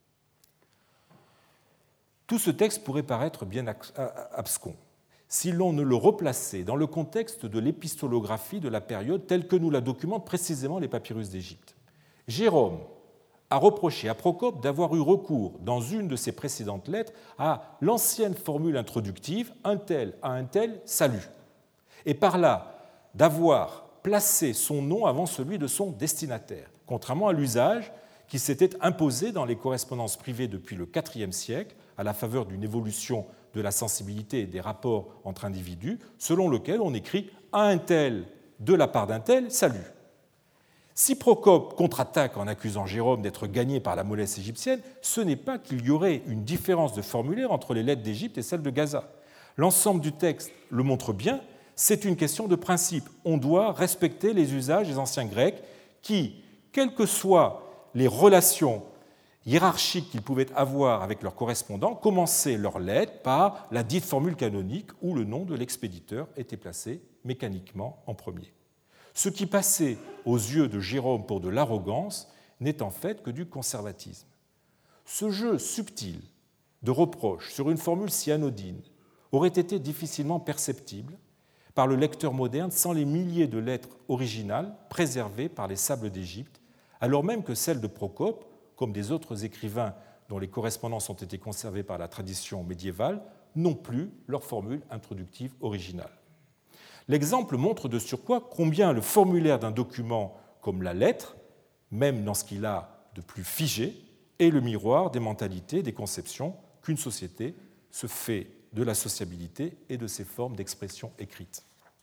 Tout ce texte pourrait paraître bien abscon si l'on ne le replaçait dans le contexte de l'épistolographie de la période telle que nous la documentent précisément les papyrus d'Égypte. Jérôme a reproché à Procope d'avoir eu recours, dans une de ses précédentes lettres, à l'ancienne formule introductive « un tel à un tel, salut », et par là d'avoir placé son nom avant celui de son destinataire, contrairement à l'usage qui s'était imposé dans les correspondances privées depuis le IVe siècle, à la faveur d'une évolution de la sensibilité et des rapports entre individus, selon lequel on écrit à un tel, de la part d'un tel, salut. Si Procope contre-attaque en accusant Jérôme d'être gagné par la mollesse égyptienne, ce n'est pas qu'il y aurait une différence de formulaire entre les lettres d'Égypte et celles de Gaza. L'ensemble du texte le montre bien, c'est une question de principe. On doit respecter les usages des anciens Grecs qui, quelles que soient les relations hiérarchiques qu'ils pouvaient avoir avec leurs correspondants, commençaient leurs lettres par la dite formule canonique où le nom de l'expéditeur était placé mécaniquement en premier. Ce qui passait aux yeux de Jérôme pour de l'arrogance n'est en fait que du conservatisme. Ce jeu subtil de reproches sur une formule si anodine aurait été difficilement perceptible par le lecteur moderne sans les milliers de lettres originales préservées par les sables d'Égypte, alors même que celles de Procope, comme des autres écrivains dont les correspondances ont été conservées par la tradition médiévale, n'ont plus leur formule introductive originale. L'exemple montre de surcroît combien le formulaire d'un document comme la lettre, même dans ce qu'il a de plus figé, est le miroir des mentalités, des conceptions qu'une société se fait de la sociabilité et de ses formes d'expression écrite.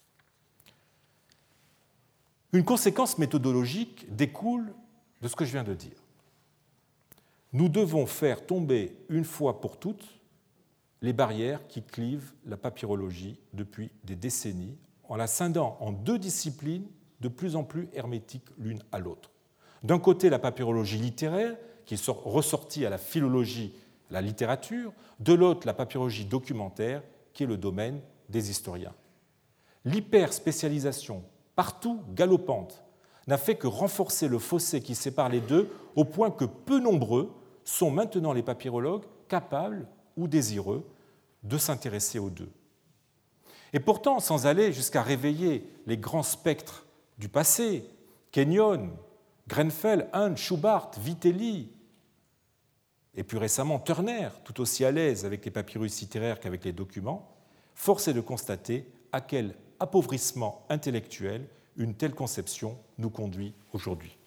Une conséquence méthodologique découle de ce que je viens de dire. Nous devons faire tomber une fois pour toutes les barrières qui clivent la papyrologie depuis des décennies en la scindant en deux disciplines de plus en plus hermétiques l'une à l'autre. D'un côté, la papyrologie littéraire, qui est ressortie à la philologie, la littérature, de l'autre, la papyrologie documentaire, qui est le domaine des historiens. L'hyperspécialisation, partout galopante, n'a fait que renforcer le fossé qui sépare les deux, au point que peu nombreux sont maintenant les papyrologues capables ou désireux de s'intéresser aux deux. Et pourtant, sans aller jusqu'à réveiller les grands spectres du passé, Kenyon, Grenfell, Hunt, Schubart, Vitelli, et plus récemment Turner, tout aussi à l'aise avec les papyrus littéraires qu'avec les documents, force est de constater à quel appauvrissement intellectuel une telle conception nous conduit aujourd'hui.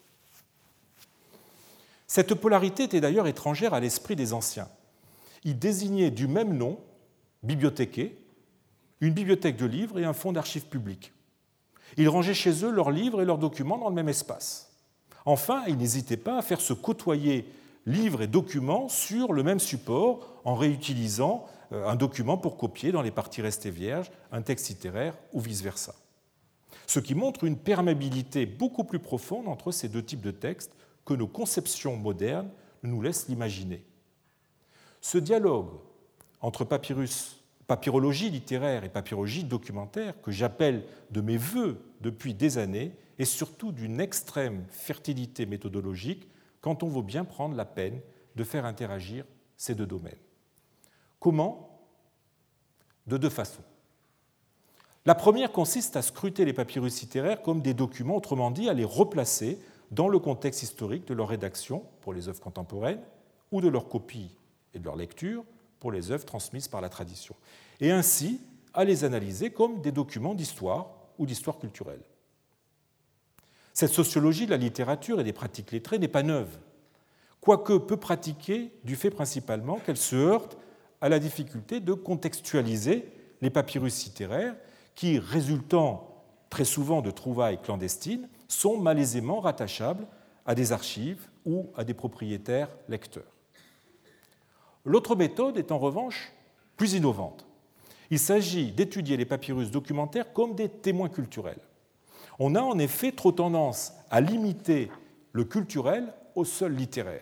Cette polarité était d'ailleurs étrangère à l'esprit des anciens. Ils désignaient du même nom, bibliothécae, une bibliothèque de livres et un fonds d'archives publiques. Ils rangeaient chez eux leurs livres et leurs documents dans le même espace. Enfin, ils n'hésitaient pas à faire se côtoyer livres et documents sur le même support en réutilisant un document pour copier dans les parties restées vierges un texte littéraire ou vice-versa. Ce qui montre une perméabilité beaucoup plus profonde entre ces deux types de textes que nos conceptions modernes nous laisse l'imaginer. Ce dialogue entre papyrologie littéraire et papyrologie documentaire, que j'appelle de mes vœux depuis des années, est surtout d'une extrême fertilité méthodologique quand on veut bien prendre la peine de faire interagir ces deux domaines. Comment ? De deux façons. La première consiste à scruter les papyrus littéraires comme des documents, autrement dit, à les replacer dans le contexte historique de leur rédaction pour les œuvres contemporaines ou de leur copie et de leur lecture pour les œuvres transmises par la tradition, et ainsi à les analyser comme des documents d'histoire ou d'histoire culturelle. Cette sociologie de la littérature et des pratiques lettrées n'est pas neuve, quoique peu pratiquée du fait principalement qu'elle se heurte à la difficulté de contextualiser les papyrus littéraires qui, résultant très souvent de trouvailles clandestines, sont malaisément rattachables à des archives ou à des propriétaires lecteurs. L'autre méthode est en revanche plus innovante. Il s'agit d'étudier les papyrus documentaires comme des témoins culturels. On a en effet trop tendance à limiter le culturel au seul littéraire.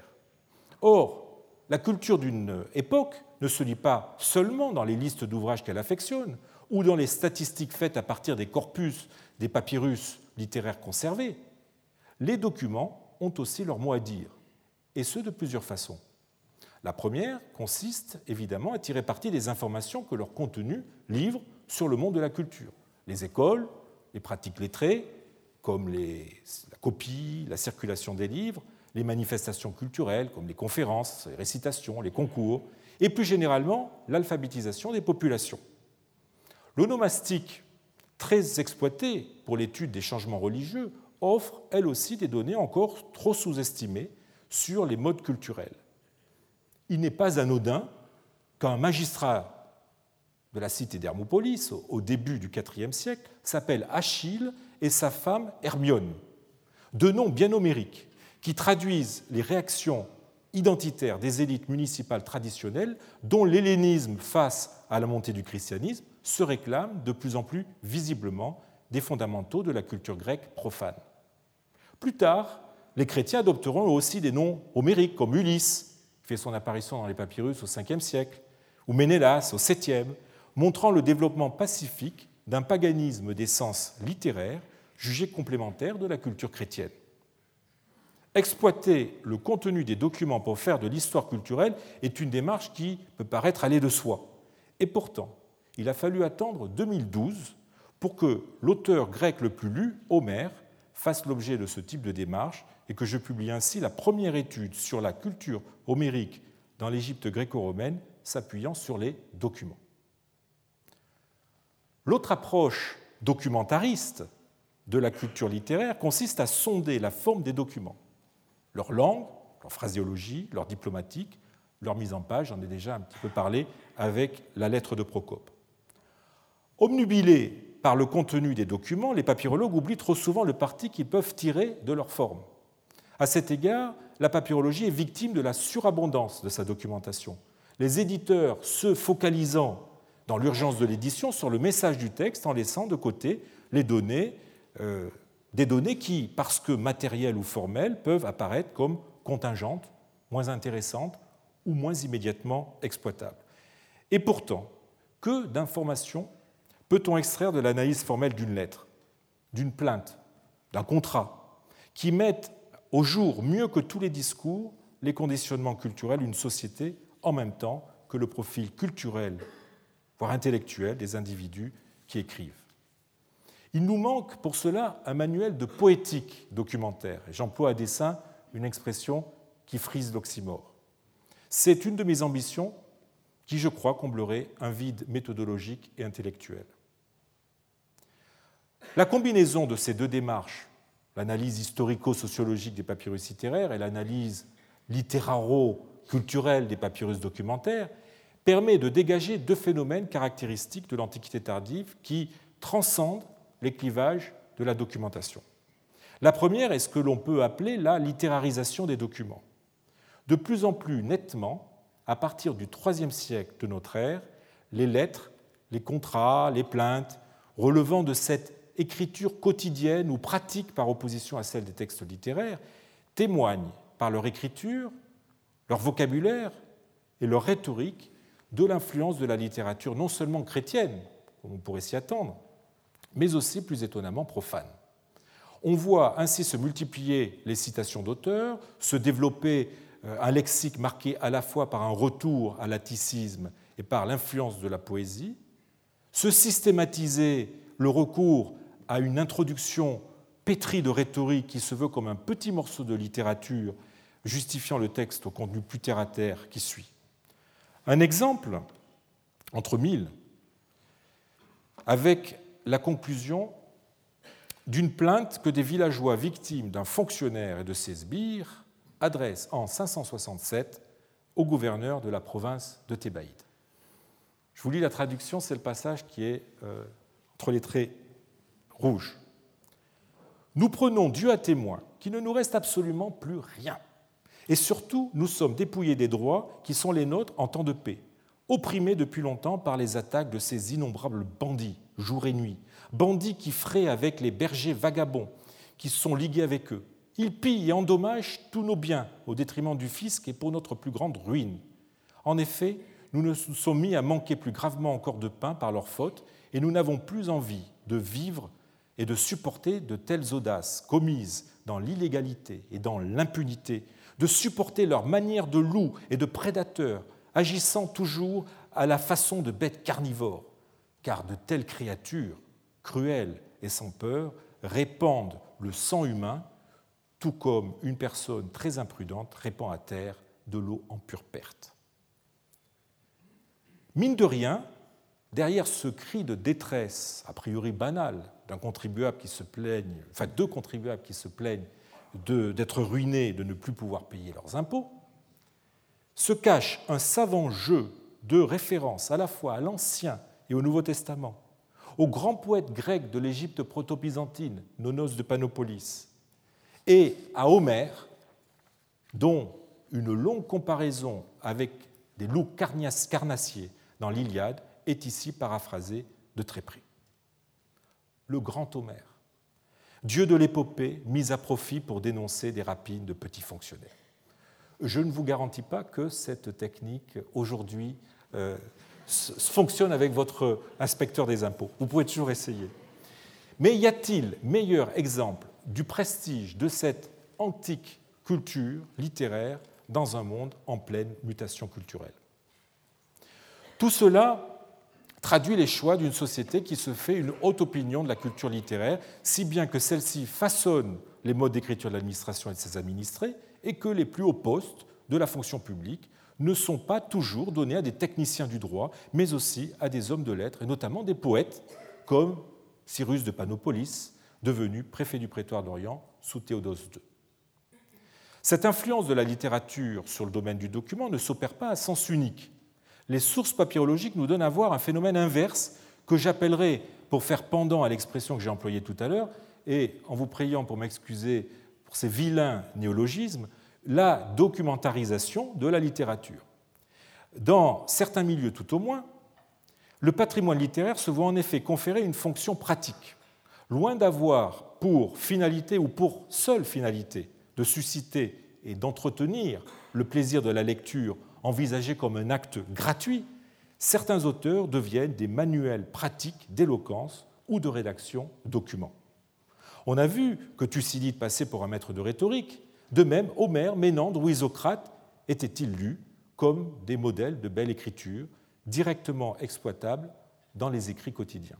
Or, la culture d'une époque ne se lit pas seulement dans les listes d'ouvrages qu'elle affectionne ou dans les statistiques faites à partir des corpus des papyrus littéraires conservés. Les documents ont aussi leur mot à dire, et ce de plusieurs façons. La première consiste évidemment à tirer parti des informations que leur contenu livre sur le monde de la culture. Les écoles, les pratiques lettrées, comme la copie, la circulation des livres, les manifestations culturelles, comme les conférences, les récitations, les concours, et plus généralement l'alphabétisation des populations. L'onomastique, très exploitée pour l'étude des changements religieux, offre elle aussi des données encore trop sous-estimées sur les modes culturels. Il n'est pas anodin qu'un magistrat de la cité d'Hermopolis, au début du IVe siècle, s'appelle Achille et sa femme Hermione, deux noms bien homériques qui traduisent les réactions identitaires des élites municipales traditionnelles dont l'hellénisme face à la montée du christianisme se réclame de plus en plus visiblement des fondamentaux de la culture grecque profane. Plus tard, les chrétiens adopteront aussi des noms homériques comme Ulysse, qui fait son apparition dans les papyrus au Ve siècle, ou Ménélas au VIIe, montrant le développement pacifique d'un paganisme d'essence littéraire jugé complémentaire de la culture chrétienne. Exploiter le contenu des documents pour faire de l'histoire culturelle est une démarche qui peut paraître aller de soi. Et pourtant, il a fallu attendre 2012 pour que l'auteur grec le plus lu, Homère, fasse l'objet de ce type de démarche et que je publie ainsi la première étude sur la culture homérique dans l'Égypte gréco-romaine s'appuyant sur les documents. L'autre approche documentariste de la culture littéraire consiste à sonder la forme des documents, leur langue, leur phraséologie, leur diplomatique, leur mise en page, j'en ai déjà un petit peu parlé avec la lettre de Procope. Obnubilés par le contenu des documents, les papyrologues oublient trop souvent le parti qu'ils peuvent tirer de leur forme. À cet égard, la papyrologie est victime de la surabondance de sa documentation, les éditeurs se focalisant dans l'urgence de l'édition sur le message du texte en laissant de côté les données, des données qui, parce que matérielles ou formelles, peuvent apparaître comme contingentes, moins intéressantes ou moins immédiatement exploitables. Et pourtant, que d'informations peut-on extraire de l'analyse formelle d'une lettre, d'une plainte, d'un contrat, qui mettent au jour, mieux que tous les discours, les conditionnements culturels d'une société en même temps que le profil culturel, voire intellectuel, des individus qui écrivent. Il nous manque pour cela un manuel de poétique documentaire, et j'emploie à dessein une expression qui frise l'oxymore. C'est une de mes ambitions qui, je crois, comblerait un vide méthodologique et intellectuel. La combinaison de ces deux démarches, l'analyse historico-sociologique des papyrus littéraires et l'analyse littéraro-culturelle des papyrus documentaires, permet de dégager deux phénomènes caractéristiques de l'Antiquité tardive qui transcendent les clivages de la documentation. La première est ce que l'on peut appeler la littérarisation des documents. De plus en plus nettement, à partir du IIIe siècle de notre ère, les lettres, les contrats, les plaintes, relevant de cette écriture quotidienne ou pratique par opposition à celle des textes littéraires, témoignent par leur écriture leur vocabulaire et leur rhétorique de l'influence de la littérature non seulement chrétienne, comme on pourrait s'y attendre, mais aussi plus étonnamment profane. On voit ainsi se multiplier les citations d'auteurs, se développer un lexique marqué à la fois par un retour à l'atticisme et par l'influence de la poésie, se systématiser le recours à une introduction pétrie de rhétorique qui se veut comme un petit morceau de littérature justifiant le texte au contenu plus terre-à-terre qui suit. Un exemple, entre mille, avec la conclusion d'une plainte que des villageois victimes d'un fonctionnaire et de ses sbires adressent en 567 au gouverneur de la province de Thébaïde. Je vous lis la traduction, c'est le passage qui est entre les traits rouges. « Nous prenons Dieu à témoin qu'il ne nous reste absolument plus rien. Et surtout, nous sommes dépouillés des droits qui sont les nôtres en temps de paix, opprimés depuis longtemps par les attaques de ces innombrables bandits, jour et nuit, bandits qui fraient avec les bergers vagabonds qui sont ligués avec eux. Ils pillent et endommagent tous nos biens au détriment du fisc et pour notre plus grande ruine. En effet, nous nous sommes mis à manquer plus gravement encore de pain par leur faute et nous n'avons plus envie de vivre et de supporter de telles audaces commises dans l'illégalité et dans l'impunité, de supporter leur manière de loups et de prédateurs, agissant toujours à la façon de bêtes carnivores, car de telles créatures, cruelles et sans peur, répandent le sang humain, tout comme une personne très imprudente répand à terre de l'eau en pure perte. » Mine de rien, derrière ce cri de détresse, a priori banal, d'un contribuable qui se plaigne, enfin deux contribuables qui se plaignent d'être ruinés et de ne plus pouvoir payer leurs impôts, se cache un savant jeu de référence à la fois à l'Ancien et au Nouveau Testament, au grand poète grec de l'Égypte proto-byzantine, Nonos de Panopolis, et à Homère, dont une longue comparaison avec des loups carnassiers dans l'Iliade est ici paraphrasée de très près. Le grand Homère, dieu de l'épopée mis à profit pour dénoncer des rapines de petits fonctionnaires. Je ne vous garantis pas que cette technique, aujourd'hui, fonctionne avec votre inspecteur des impôts. Vous pouvez toujours essayer. Mais y a-t-il meilleur exemple du prestige de cette antique culture littéraire dans un monde en pleine mutation culturelle? Tout cela traduit les choix d'une société qui se fait une haute opinion de la culture littéraire, si bien que celle-ci façonne les modes d'écriture de l'administration et de ses administrés, et que les plus hauts postes de la fonction publique ne sont pas toujours donnés à des techniciens du droit, mais aussi à des hommes de lettres, et notamment des poètes, comme Cyrus de Panopolis, devenu préfet du prétoire d'Orient sous Théodose II. Cette influence de la littérature sur le domaine du document ne s'opère pas à sens unique. Les sources papyrologiques nous donnent à voir un phénomène inverse que j'appellerai, pour faire pendant à l'expression que j'ai employée tout à l'heure, et en vous priant pour m'excuser pour ces vilains néologismes, la documentarisation de la littérature. Dans certains milieux tout au moins, le patrimoine littéraire se voit en effet conférer une fonction pratique. Loin d'avoir pour finalité ou pour seule finalité de susciter et d'entretenir le plaisir de la lecture envisagé comme un acte gratuit, certains auteurs deviennent des manuels pratiques d'éloquence ou de rédaction de documents. On a vu que Thucydide passait pour un maître de rhétorique, de même Homère, Ménandre ou Isocrate étaient-ils lus comme des modèles de belle écriture directement exploitables dans les écrits quotidiens.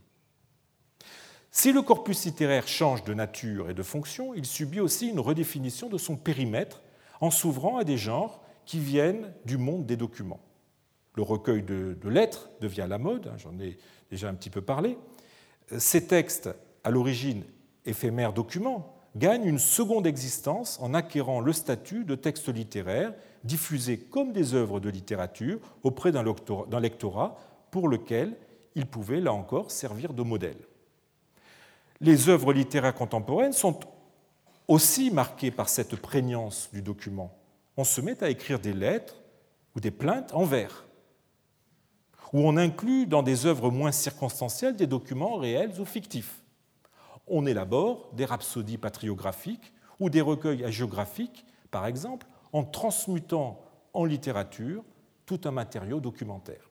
Si le corpus littéraire change de nature et de fonction, il subit aussi une redéfinition de son périmètre en s'ouvrant à des genres qui viennent du monde des documents. Le recueil de lettres devient à la mode, j'en ai déjà un petit peu parlé. Ces textes, à l'origine éphémères documents, gagnent une seconde existence en acquérant le statut de textes littéraires diffusés comme des œuvres de littérature auprès d'un lectorat pour lequel ils pouvaient, là encore, servir de modèle. Les œuvres littéraires contemporaines sont aussi marquées par cette prégnance du document. On se met à écrire des lettres ou des plaintes en vers, où on inclut dans des œuvres moins circonstancielles des documents réels ou fictifs. On élabore des rhapsodies patriographiques ou des recueils hagiographiques, par exemple, en transmutant en littérature tout un matériau documentaire.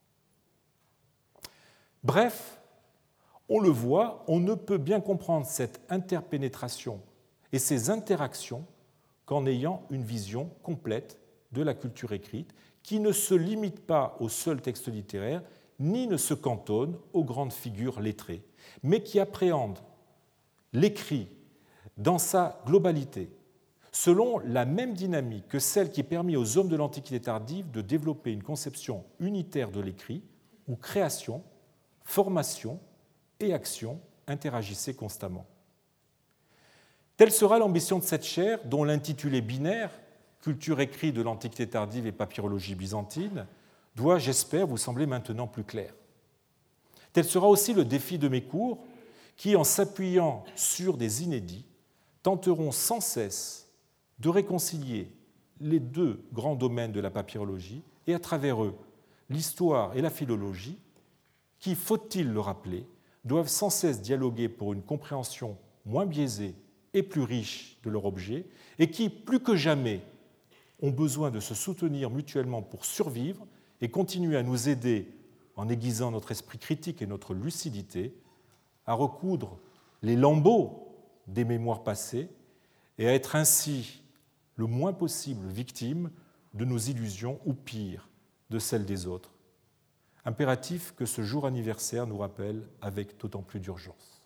Bref, on le voit, on ne peut bien comprendre cette interpénétration et ces interactions qu'en ayant une vision complète de la culture écrite qui ne se limite pas au seul texte littéraire ni ne se cantonne aux grandes figures lettrées, mais qui appréhende l'écrit dans sa globalité, selon la même dynamique que celle qui permit aux hommes de l'Antiquité tardive de développer une conception unitaire de l'écrit où création, formation et action interagissaient constamment. Telle sera l'ambition de cette chaire, dont l'intitulé binaire, Culture écrite de l'Antiquité tardive et papyrologie byzantine, doit, j'espère, vous sembler maintenant plus clair. Tel sera aussi le défi de mes cours, qui, en s'appuyant sur des inédits, tenteront sans cesse de réconcilier les deux grands domaines de la papyrologie et, à travers eux, l'histoire et la philologie, qui, faut-il le rappeler, doivent sans cesse dialoguer pour une compréhension moins biaisée et plus riche de leur objet, et qui, plus que jamais, ont besoin de se soutenir mutuellement pour survivre et continuer à nous aider, en aiguisant notre esprit critique et notre lucidité, à recoudre les lambeaux des mémoires passées et à être ainsi le moins possible victime de nos illusions ou pire, de celles des autres. Impératif que ce jour anniversaire nous rappelle avec d'autant plus d'urgence.